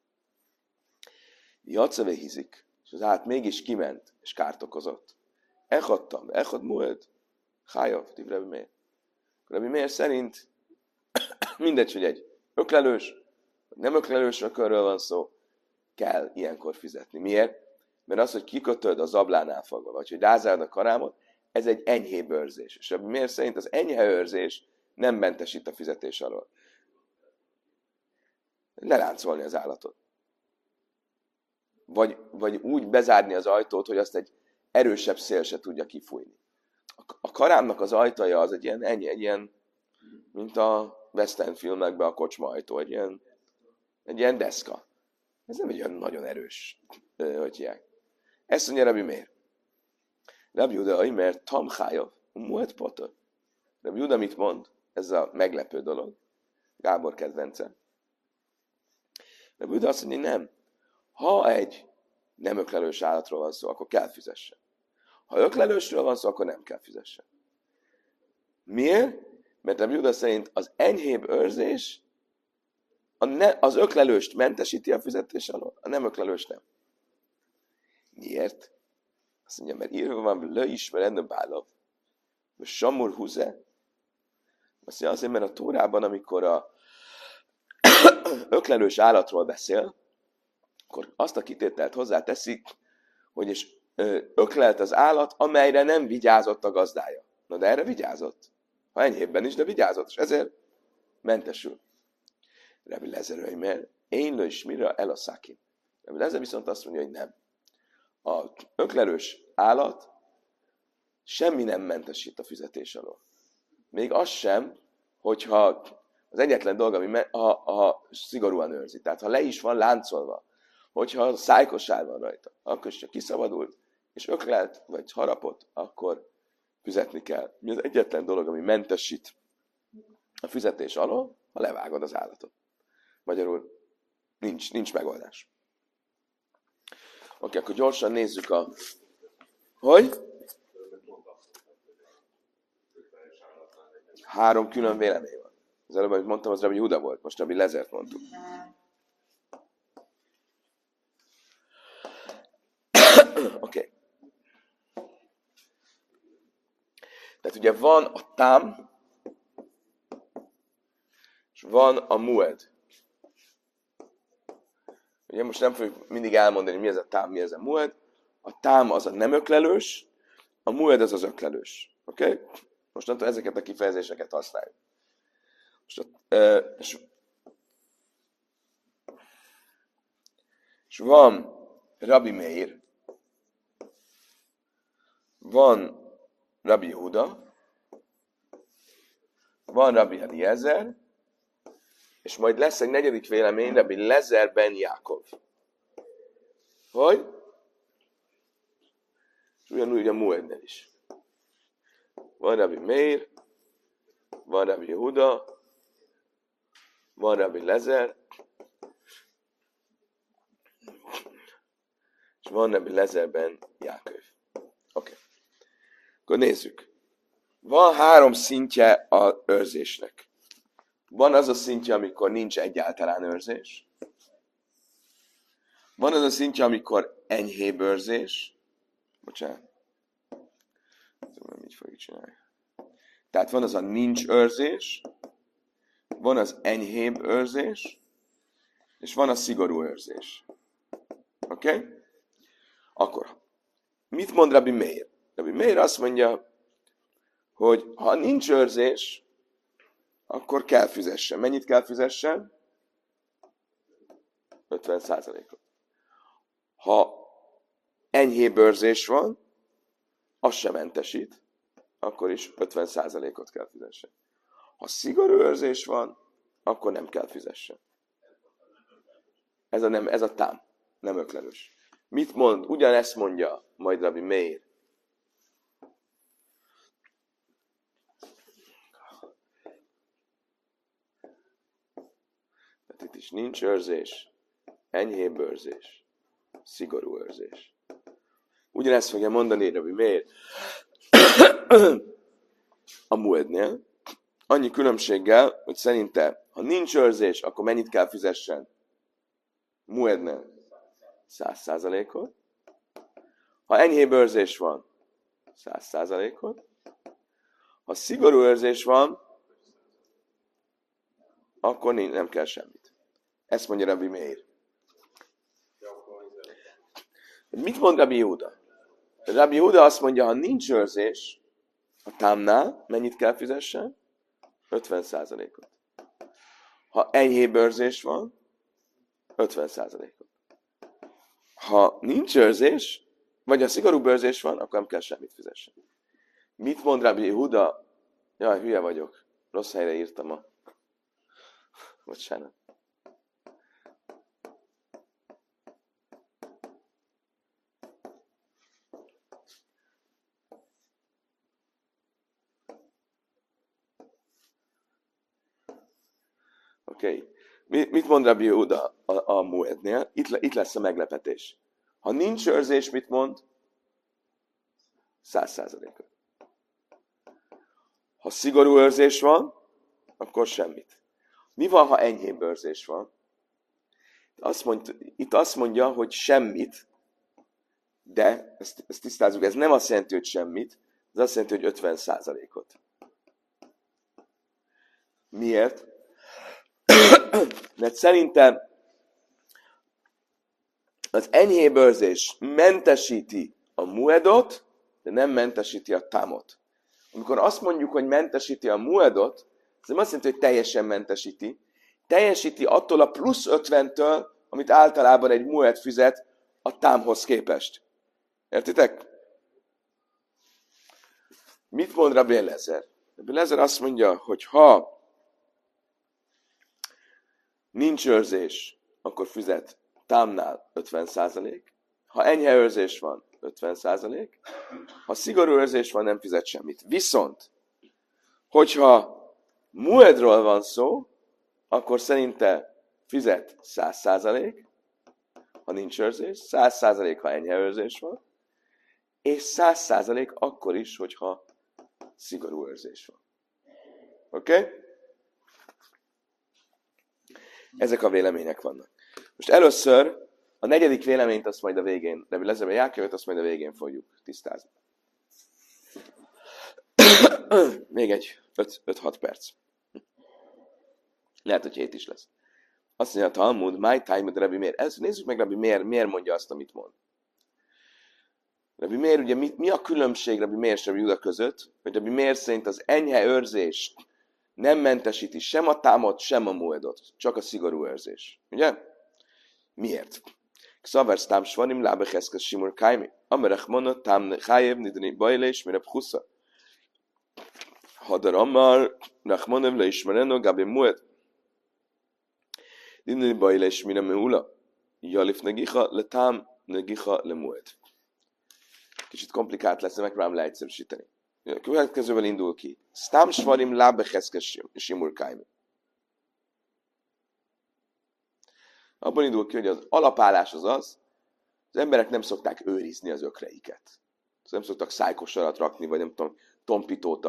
Jacavé hízik, és az állat mégis kiment, és kárt okozott. Echad mued, hájav, tív Rabbi Meir. Rabbi Meir szerint mindegy, hogy egy öklelős, vagy nem öklelős ökörről van szó, kell ilyenkor fizetni. Miért? Mert az, hogy kikötöd a zablánál fogva, vagy hogy rázárd a karámot, ez egy enyhébb őrzés. És Rabbi Meir szerint az enyhe őrzés nem mentesít a fizetés alól. Leláncolni az állatot. Vagy úgy bezárni az ajtót, hogy azt egy erősebb szél se tudja kifújni. A karámnak az ajtaja az egy ilyen, mint a western filmekben a kocsma ajtó, egy ilyen deszka. Ez nem egy olyan nagyon erős, hogy hívják. Ezt mondja Rabbi Meir. Rabbi Juda, mert tamchájav, múlt potter. Rabbi Juda mit mond? Ez a meglepő dolog. Gábor kedvence. Rabbi Juda azt mondja, nem. Ha egy nem öklelős állatról van szó, akkor kell fizessen. Ha öklelősről van szó, akkor nem kell fizessen. Miért? Mert Rabbi Juda szerint az enyhébb őrzés az öklelőst mentesíti a fizetés alól, a nem öklelős nem. Miért? Azt mondja, mert írva van, le ismered a bálav, vagy samur húze. Azt mondja, azért, mert a Tórában, amikor a öklelős állatról beszél, akkor azt a kitételt hozzáteszik, hogy és öklelt az állat, amelyre nem vigyázott a gazdája. Na de erre vigyázott. Ha enyhébben is, de vigyázott, és ezért mentesül. Rabbi Lezer Ömer, én lő is mire el a szakim. Rabbi Lezer viszont azt mondja, hogy nem. A öklerős állat semmi nem mentesít a fizetés alól. Még az sem, hogyha az egyetlen dolog, ami ha szigorúan őrzi. Tehát ha le is van láncolva, hogyha szájkosár van rajta, akkor is csak kiszabadult, és öklelt, vagy harapott, akkor fizetni kell. Mi az egyetlen dolog, ami mentesít a fizetés alól, ha levágod az állatot. Magyarul nincs megoldás. Oké, akkor gyorsan nézzük a... Hogy? 3 külön vélemény van. Az előbb, amit mondtam, az Rabbi Huda volt, most Rabbi Lezert mondtuk. Oké. Tehát ugye van a tám, és van a mued. Ugye most nem fogjuk mindig elmondani, mi ez a tám, mi ez a mued. A tám az a nem öklelős, a mued az az öklelős. Oké? Mostantól ezeket a kifejezéseket használjuk. És van Rabbi Meir, van Rabbi Huda, van Rabbi Eliezer, és majd lesz egy negyedik vélemény, Rabbi Lezer ben Jákov. Hogy? És ugyanúgy a Muednél is. Van Rabbi Meir, van Rabbi Huda, van Rabbi Lezer, és van Rabbi Lezer ben Jákov. Oké. Akkor nézzük. Van 3 szintje az őrzésnek. Van az a szintje, amikor nincs egyáltalán őrzés. Van az a szintje, amikor enyhébb őrzés. Bocsánat. Nem így fogjuk csinálni. Tehát van az a nincs őrzés, van az enyhébb őrzés, és van a szigorú őrzés. Oké? Akkor, mit mond Rabbi Meir? Rabbi Meir azt mondja, hogy ha nincs őrzés, akkor kell fizessen. Mennyit kell fizessen? 50%-ot. Ha enyhébb őrzés van, az sem mentesít, akkor is 50%-ot kell fizessen. Ha szigorú őrzés van, akkor nem kell fizessen. Ez a tám, nem öklenős. Mit mond? Ugyanezt mondja majd Rabbi Meir. Tehát itt is nincs őrzés, enyhébb őrzés, szigorú őrzés. Ugyanezt fogja mondani Rabbi Meir a Muednél, annyi különbséggel, hogy szerinte, ha nincs őrzés, akkor mennyit kell fizessen? Muednél 100%-ot. Ha enyhébb őrzés van, 100%-ot. Ha szigorú őrzés van, akkor nem kell semmit. Ezt mondja Rabbi Meir. Mit mond Rabbi Huda? Rabbi Huda azt mondja, ha nincs őrzés a támnál, mennyit kell fizessen? 50%-ot. Ha enyhébb őrzés van, 50%-ot. Ha nincs őrzés, vagy a szigorú őrzés van, akkor nem kell semmit fizessen. Mit mond Rabbi Huda? Jaj, hülye vagyok. Rossz helyre írtam a... Bocsánat. Oké. Mit mond Rabbi Huda a Muednél? Itt lesz a meglepetés. Ha nincs őrzés, mit mond? 100%-ot. Ha szigorú őrzés van, akkor semmit. Mi van, ha enyhébb őrzés van? Itt azt mondja, hogy semmit, de ezt tisztázzuk, ez nem azt jelenti, hogy semmit, ez azt jelenti, hogy 50%-ot. Miért? Mert szerintem az enyhébb őrzés mentesíti a muedot, de nem mentesíti a támot. Amikor azt mondjuk, hogy mentesíti a muedot, ez nem azt jelenti, hogy teljesen mentesíti. teljesíti attól a plusz 50-től, amit általában egy mued fizet a támhoz képest. Értitek? Mit mond Rabbi Eliezer? Rabbi Eliezer azt mondja, hogy ha nincs őrzés, akkor fizet támnál 50%, ha enyhe őrzés van, 50%, ha szigorú őrzés van, nem fizet semmit. Viszont, hogyha muedról van szó, akkor szerinte fizet 100%, ha nincs őrzés, 100%, ha enyhe őrzés van, és 100% akkor is, hogyha szigorú őrzés van. Oké? Okay? Ezek a vélemények vannak. Most először a negyedik véleményt azt majd a végén, Rabbi Eliezer ben Jákövet azt majd a végén fogjuk tisztázni. Még egy 5-6 perc. Lehet, hogy 7 is lesz. Azt mondja a Talmud, my time with Rabbi Meir. Ezt nézzük meg, Rabbi Meir miért mondja azt, amit mond. Rabbi Meir, ugye mi a különbség Rabbi Meir és Rabbi Juda között? Hogy Rabbi Meir szerint az enyhe őrzés nem mentesíti sem a támot, sem a muedot. Csak a szigorú őrzés. Ugye? Miért? Xaver sztám svarim lábecheszkez simur kájmi. Amerech monot tám chájev nidni bajlés mire pchusza. Hadar amar rachmonev le ismereno gabi mued. Nidni bajlés mire meula. Jalif negicha le tám negicha le mued. Kicsit komplikált lesz, de megpróbálom leegyszerűsíteni. A következővel indul ki. Sztám svarim lábecheszkez simur kájmi. Abban indul ki, hogy az alapállás az emberek nem szokták őrizni az ökreiket. Nem szoktak szájkosarat rakni, vagy nem tudom, tompítót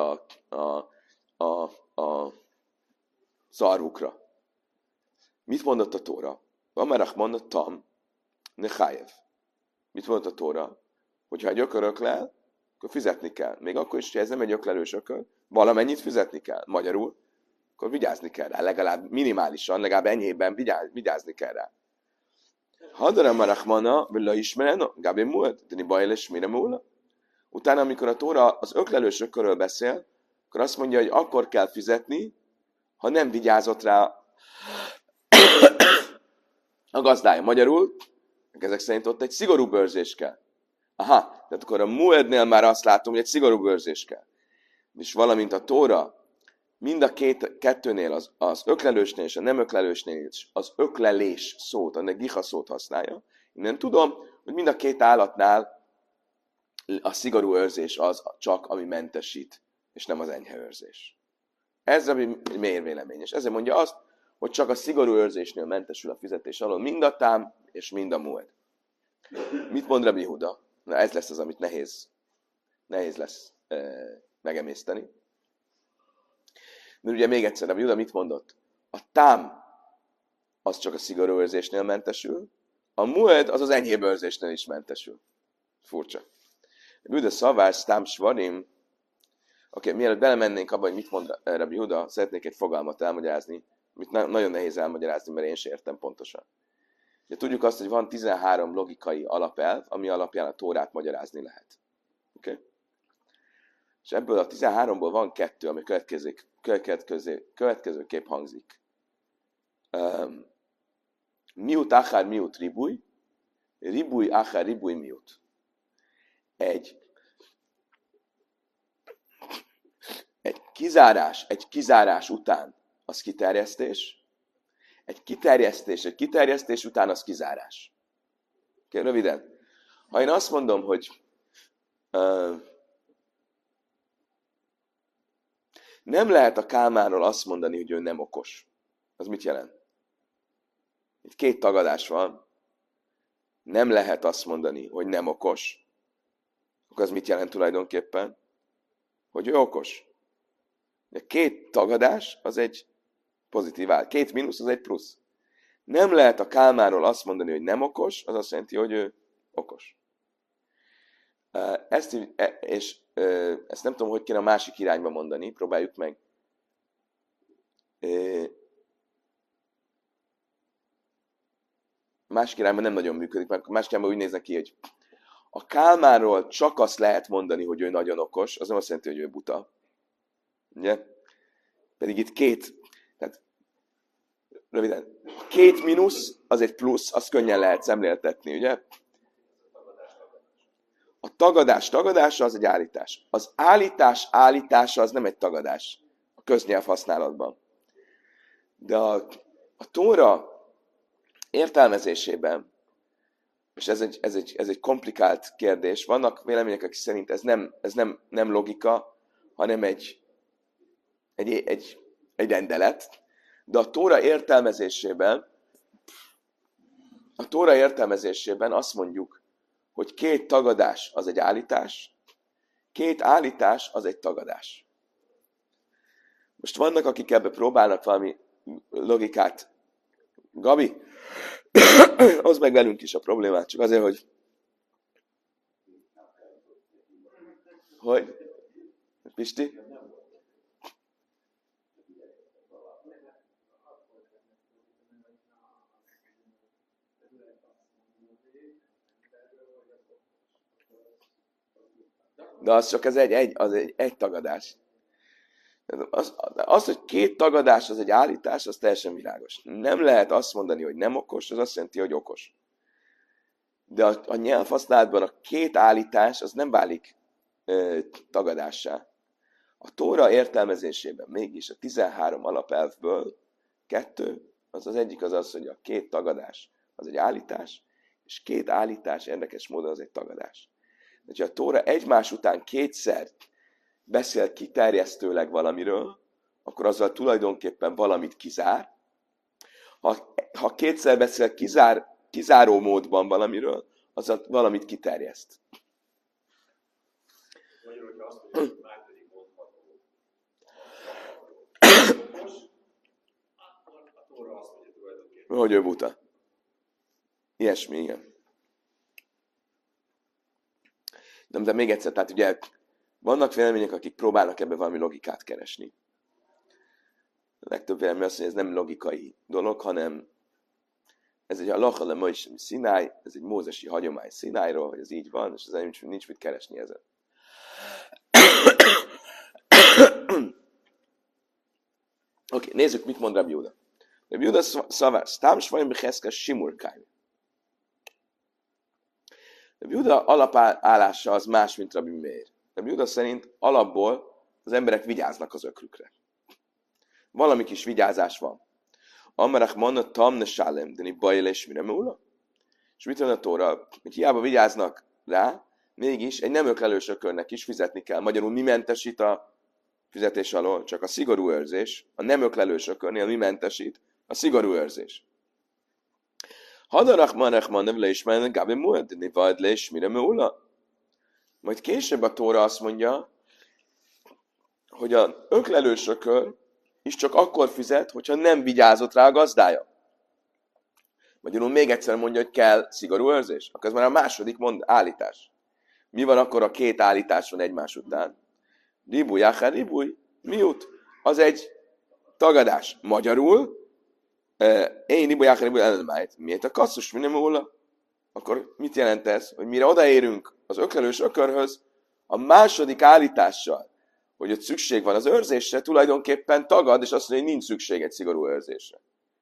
a szarvukra. Mit mondott a Tóra? Amerach mondott tam, ne chájev. Mit mondott a Tóra? Hogyha egy ökör öklel, akkor fizetni kell. Még akkor is, ha ez nem egy öklelős ökör, valamennyit fizetni kell. Magyarul, akkor vigyázni kell rá. Legalább minimálisan, legalább enyhében vigyázni kell rá. Hadara marachmana, villa ismereno, gabi mued, de bajles mire múla. Utána, amikor a Tóra az öklelős ökörről beszél, akkor azt mondja, hogy akkor kell fizetni, ha nem vigyázott rá a gazdája. Magyarul, ezek szerint ott egy szigorú bőrzés kell. Aha, tehát akkor a muednél már azt látom, hogy egy szigorú bőrzés kell. És valamint a Tóra mind a kettőnél, az öklelősnél és a nem öklelősnél is az öklelés szót, a negicha szót használja. Innen tudom, hogy mind a két állatnál a szigorú őrzés az csak, ami mentesít, és nem az enyhe őrzés. Ez a mélyre vélemény. És ezért mondja azt, hogy csak a szigorú őrzésnél mentesül a fizetés alól mind a tám és mind a mued. Mit mond Rabbi Huda? Na ez lesz az, amit nehéz lesz megemészteni. Mert ugye még egyszer, Rabbi Huda mit mondott? A tám az csak a szigorú őrzésnél mentesül, a mued az enyhébb őrzésnél is mentesül. Furcsa. Rabbi Huda szavár, tám svarim. Oké, mielőtt belemennénk abba, hogy mit mond Rabbi Huda, szeretnék egy fogalmat elmagyarázni, amit nagyon nehéz elmagyarázni, mert én sem értem pontosan. Ugye tudjuk azt, hogy van 13 logikai alapelv, ami alapján a Tórát magyarázni lehet. Okay? És ebből a 13-ból van 2, ami következőképp hangzik. Miut achar miut ribuj, ribuj achar ribuj miut. Egy kizárás után az kiterjesztés, egy kiterjesztés után az kizárás. Okay, röviden. Ha én azt mondom, hogy nem lehet a Kálmánról azt mondani, hogy ő nem okos. Az mit jelent? Itt 2 tagadás van. Nem lehet azt mondani, hogy nem okos. Akkor az mit jelent tulajdonképpen? Hogy ő okos. De 2 tagadás az egy pozitív áll. 2 mínusz az egy plusz. Nem lehet a Kálmánról azt mondani, hogy nem okos, az azt jelenti, hogy ő okos. Ezt nem tudom, hogy kéne a másik irányba mondani, próbáljuk meg. Másik irányban nem nagyon működik, mert másik irányban úgy néznek ki, hogy a Kálmánról csak azt lehet mondani, hogy ő nagyon okos, az nem azt jelenti, hogy ő buta. Ugye? Pedig itt 2, tehát röviden, a két mínusz, az egy plusz, azt könnyen lehet szemléltetni, ugye? A tagadás tagadása az egy állítás. Az állítás állítása az nem egy tagadás a köznyelv használatban. De a Tóra értelmezésében, és ez egy komplikált kérdés, vannak vélemények, akik szerint ez nem logika, hanem egy rendelet, de a Tóra értelmezésében azt mondjuk, hogy két tagadás az egy állítás, két állítás az egy tagadás. Most vannak, akik ebbe próbálnak valami logikát. Gabi, hozd meg velünk is a problémát, csak azért, hogy Pisti? De az csak egy tagadás. Az, hogy két tagadás az egy állítás, az teljesen világos. Nem lehet azt mondani, hogy nem okos, az azt jelenti, hogy okos. De a nyelvhasználatban a két állítás az nem válik tagadássá. A Tóra értelmezésében mégis a 13 alapelvből 2, az egyik az, hogy a két tagadás az egy állítás, és két állítás érdekes módon az egy tagadás. De ha a Tóra egymás után kétszer beszél kiterjesztőleg valamiről, akkor azzal tulajdonképpen valamit kizár. Ha kétszer beszél kizáró módban valamiről, azzal valamit kiterjeszt. Hogy ő buta. Ilyesmi, igen. De még egyszer, tehát ugye vannak vélemények, akik próbálnak ebbe valami logikát keresni. A legtöbb vélemény azt mondja, ez nem logikai dolog, hanem ez egy halacha le Moshe Szináj, ez egy mózesi hagyomány Szinájról, hogy ez így van, és ezzel nincs mit keresni ezen. Oké, nézzük, mit mond Rabbi Júda. Rabbi Júda szavár, sztám svajim becheszke simurkány. Rabbi Júda alapállása az más, mint Rabbi Meir. Rabbi Júda szerint alapból az emberek vigyáznak az ökrükre. Valami kis vigyázás van. Amarach manna tamne sálem, de ni bajlés mire múla? És mit mondja a Tóra? Hogy hiába vigyáznak rá, mégis egy nem öklelős ökörnek is fizetni kell. Magyarul mi mentesít a fizetés alól? Csak a szigorú őrzés. A nem öklelős ökörnél mi mentesít? A szigorú őrzés. Hadarach manach man nevle is menne gabi muad, de ni bajlés mire múla? Majd később a Tóra azt mondja, hogy a öklelős ökör is csak akkor fizet, hogyha nem vigyázott rá a gazdája. Magyarul még egyszer mondja, hogy kell szigorú őrzés. Akkor ez már a második állítás. Mi van akkor, a két állítás van egymás után? Ribúj, achár, ribúj, miút? Az egy tagadás. Magyarul, én ribúj, achár, ribúj, ellemájt. Miért a kasszus, mi nem róla? Akkor mit jelent ez? Hogy mire odaérünk az öklelős ökörhöz, a második állítással, hogy ott szükség van az őrzésre, tulajdonképpen tagad, és azt mondja, hogy nincs szükség egy szigorú őrzésre.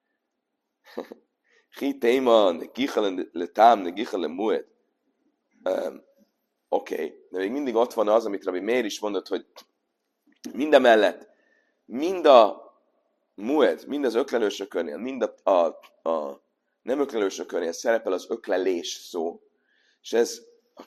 Oké, de még mindig ott van az, amit Rabbi Meir is mondott, hogy mindemellett, mind a mued, mind az öklelősökörnél, mind a nem öklelősökörnél szerepel az öklelés szó, és ez a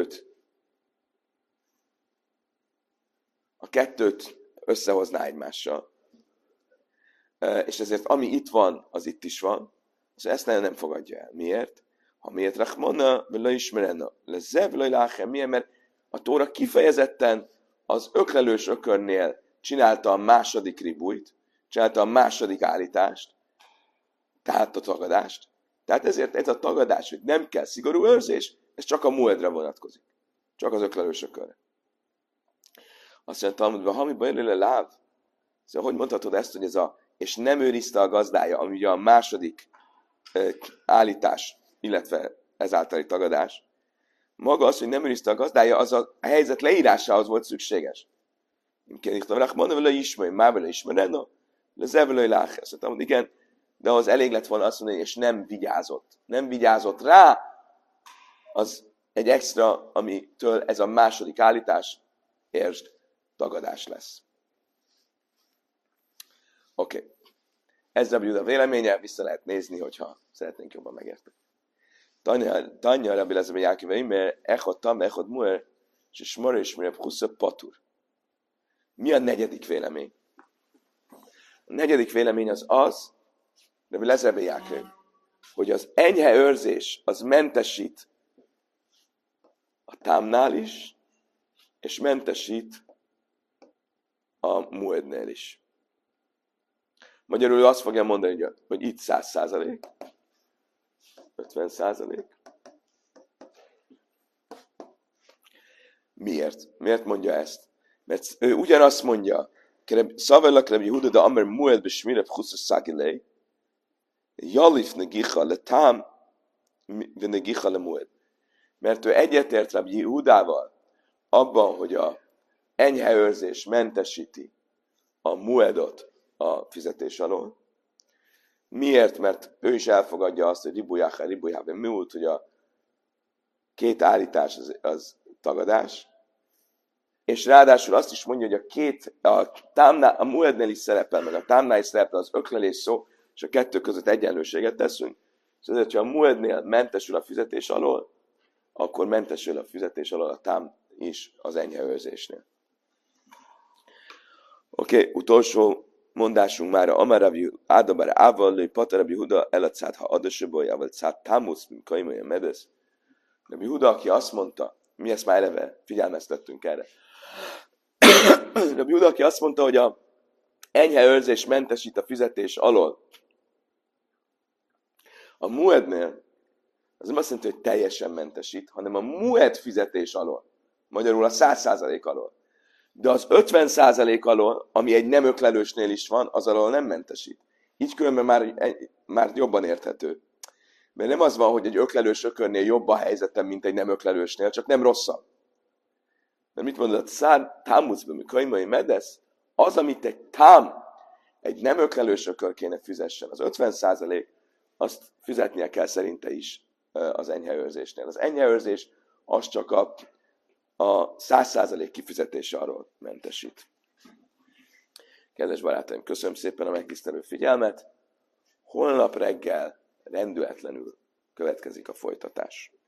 kettőt összehozná egymással. És ezért ami itt van, az itt is van, és ezt nem fogadja el. Miért? Ha miért rachmana, vele ismerena, leze, vele láchem. Miért? Mert a Tóra kifejezetten az öklelős ökörnél csinálta a második ribújt, csinálta a második állítást, tehát a tagadást. Tehát ezért ez a tagadás, hogy nem kell szigorú őrzés, ez csak a muedre vonatkozik. Csak az öklelős ökörre. Azt mondja, Talmudban, ha mi bajlőle láv? Szóval hogy mondhatod ezt, hogy ez és nem őrizte a gazdája, ami ugye a második állítás, illetve ezáltali tagadás. Maga az, hogy nem őrizte a gazdája, az a helyzet leírásához volt szükséges. Igen, de ahhoz elég lett volna azt mondani, és nem vigyázott. Nem vigyázott rá, az egy extra, amitől ez a második állítás, értsd, tagadás lesz. Oké. Ez Rabbi Yehuda véleménye, vissza lehet nézni, hogyha szeretnénk jobban megérteni. Tanya Rabbi Eliezer ben Jákiv, mert echod tam, echod muer, és smar és mire husza patur. Mi a negyedik vélemény? A negyedik vélemény az, Rabbi Eliezer ben Jákiv, hogy az enyhe őrzés az mentesít a támnál is, és mentesít a muednél is. Magyarul azt fogja mondani, hogy itt 100%, 50%. Miért? Miért mondja ezt? Mert ő ugyanazt mondja, Szavellak Rabbi Yehuda, de Amar Mued besmireb chuszos szagilei, Jalif negicha letám, de negicha le mued. Mert ő egyetért Rabbi Yehudával abban, hogy a enyhe őrzés mentesíti a muedot a fizetés alól. Miért? Mert ő is elfogadja azt, hogy ribujában miút, hogy a két állítás az tagadás, és ráadásul azt is mondja, hogy a muednél is szerepel, meg a támnál is szerepel az öklelés szó, és a kettő között egyenlőséget teszünk. És ezért, ha a muednél mentesül a fizetés alól, akkor mentesül a fizetés alól a tám is az enyhe őrzésnél. Oké, utolsó mondásunk már a Amarabi Ádabar Ával, Patarabi Yehuda elatszát, ha adasöböljával szát támusz, mint kaimolyan medesz. Rabbi Yehuda, aki azt mondta, mi ezt már eleve figyelmeztettünk erre. Rabbi Yehuda, aki azt mondta, hogy a enyhe őrzés mentesít a fizetés alól. A muednél az nem azt jelenti, hogy teljesen mentesít, hanem a mued fizetés alól. Magyarul a 100% alól. De az 50% alól, ami egy nem öklelősnél is van, az alól nem mentesít. Így különben már jobban érthető. Mert nem az van, hogy egy öklelős ökörnél jobb a helyzetem, mint egy nem öklelősnél, csak nem rosszabb. De mit mondod? Támuszban, mikor kaimai medesz, az, amit egy nem öklelős ökör kéne fizessen, az 50%, azt fizetnie kell szerinte is az enyhe őrzésnél. Az enyhe őrzés az csak a 100% kifizetése arról mentesít. Kedves barátaim, köszönöm szépen a megtisztelő figyelmet. Holnap reggel rendületlenül következik a folytatás.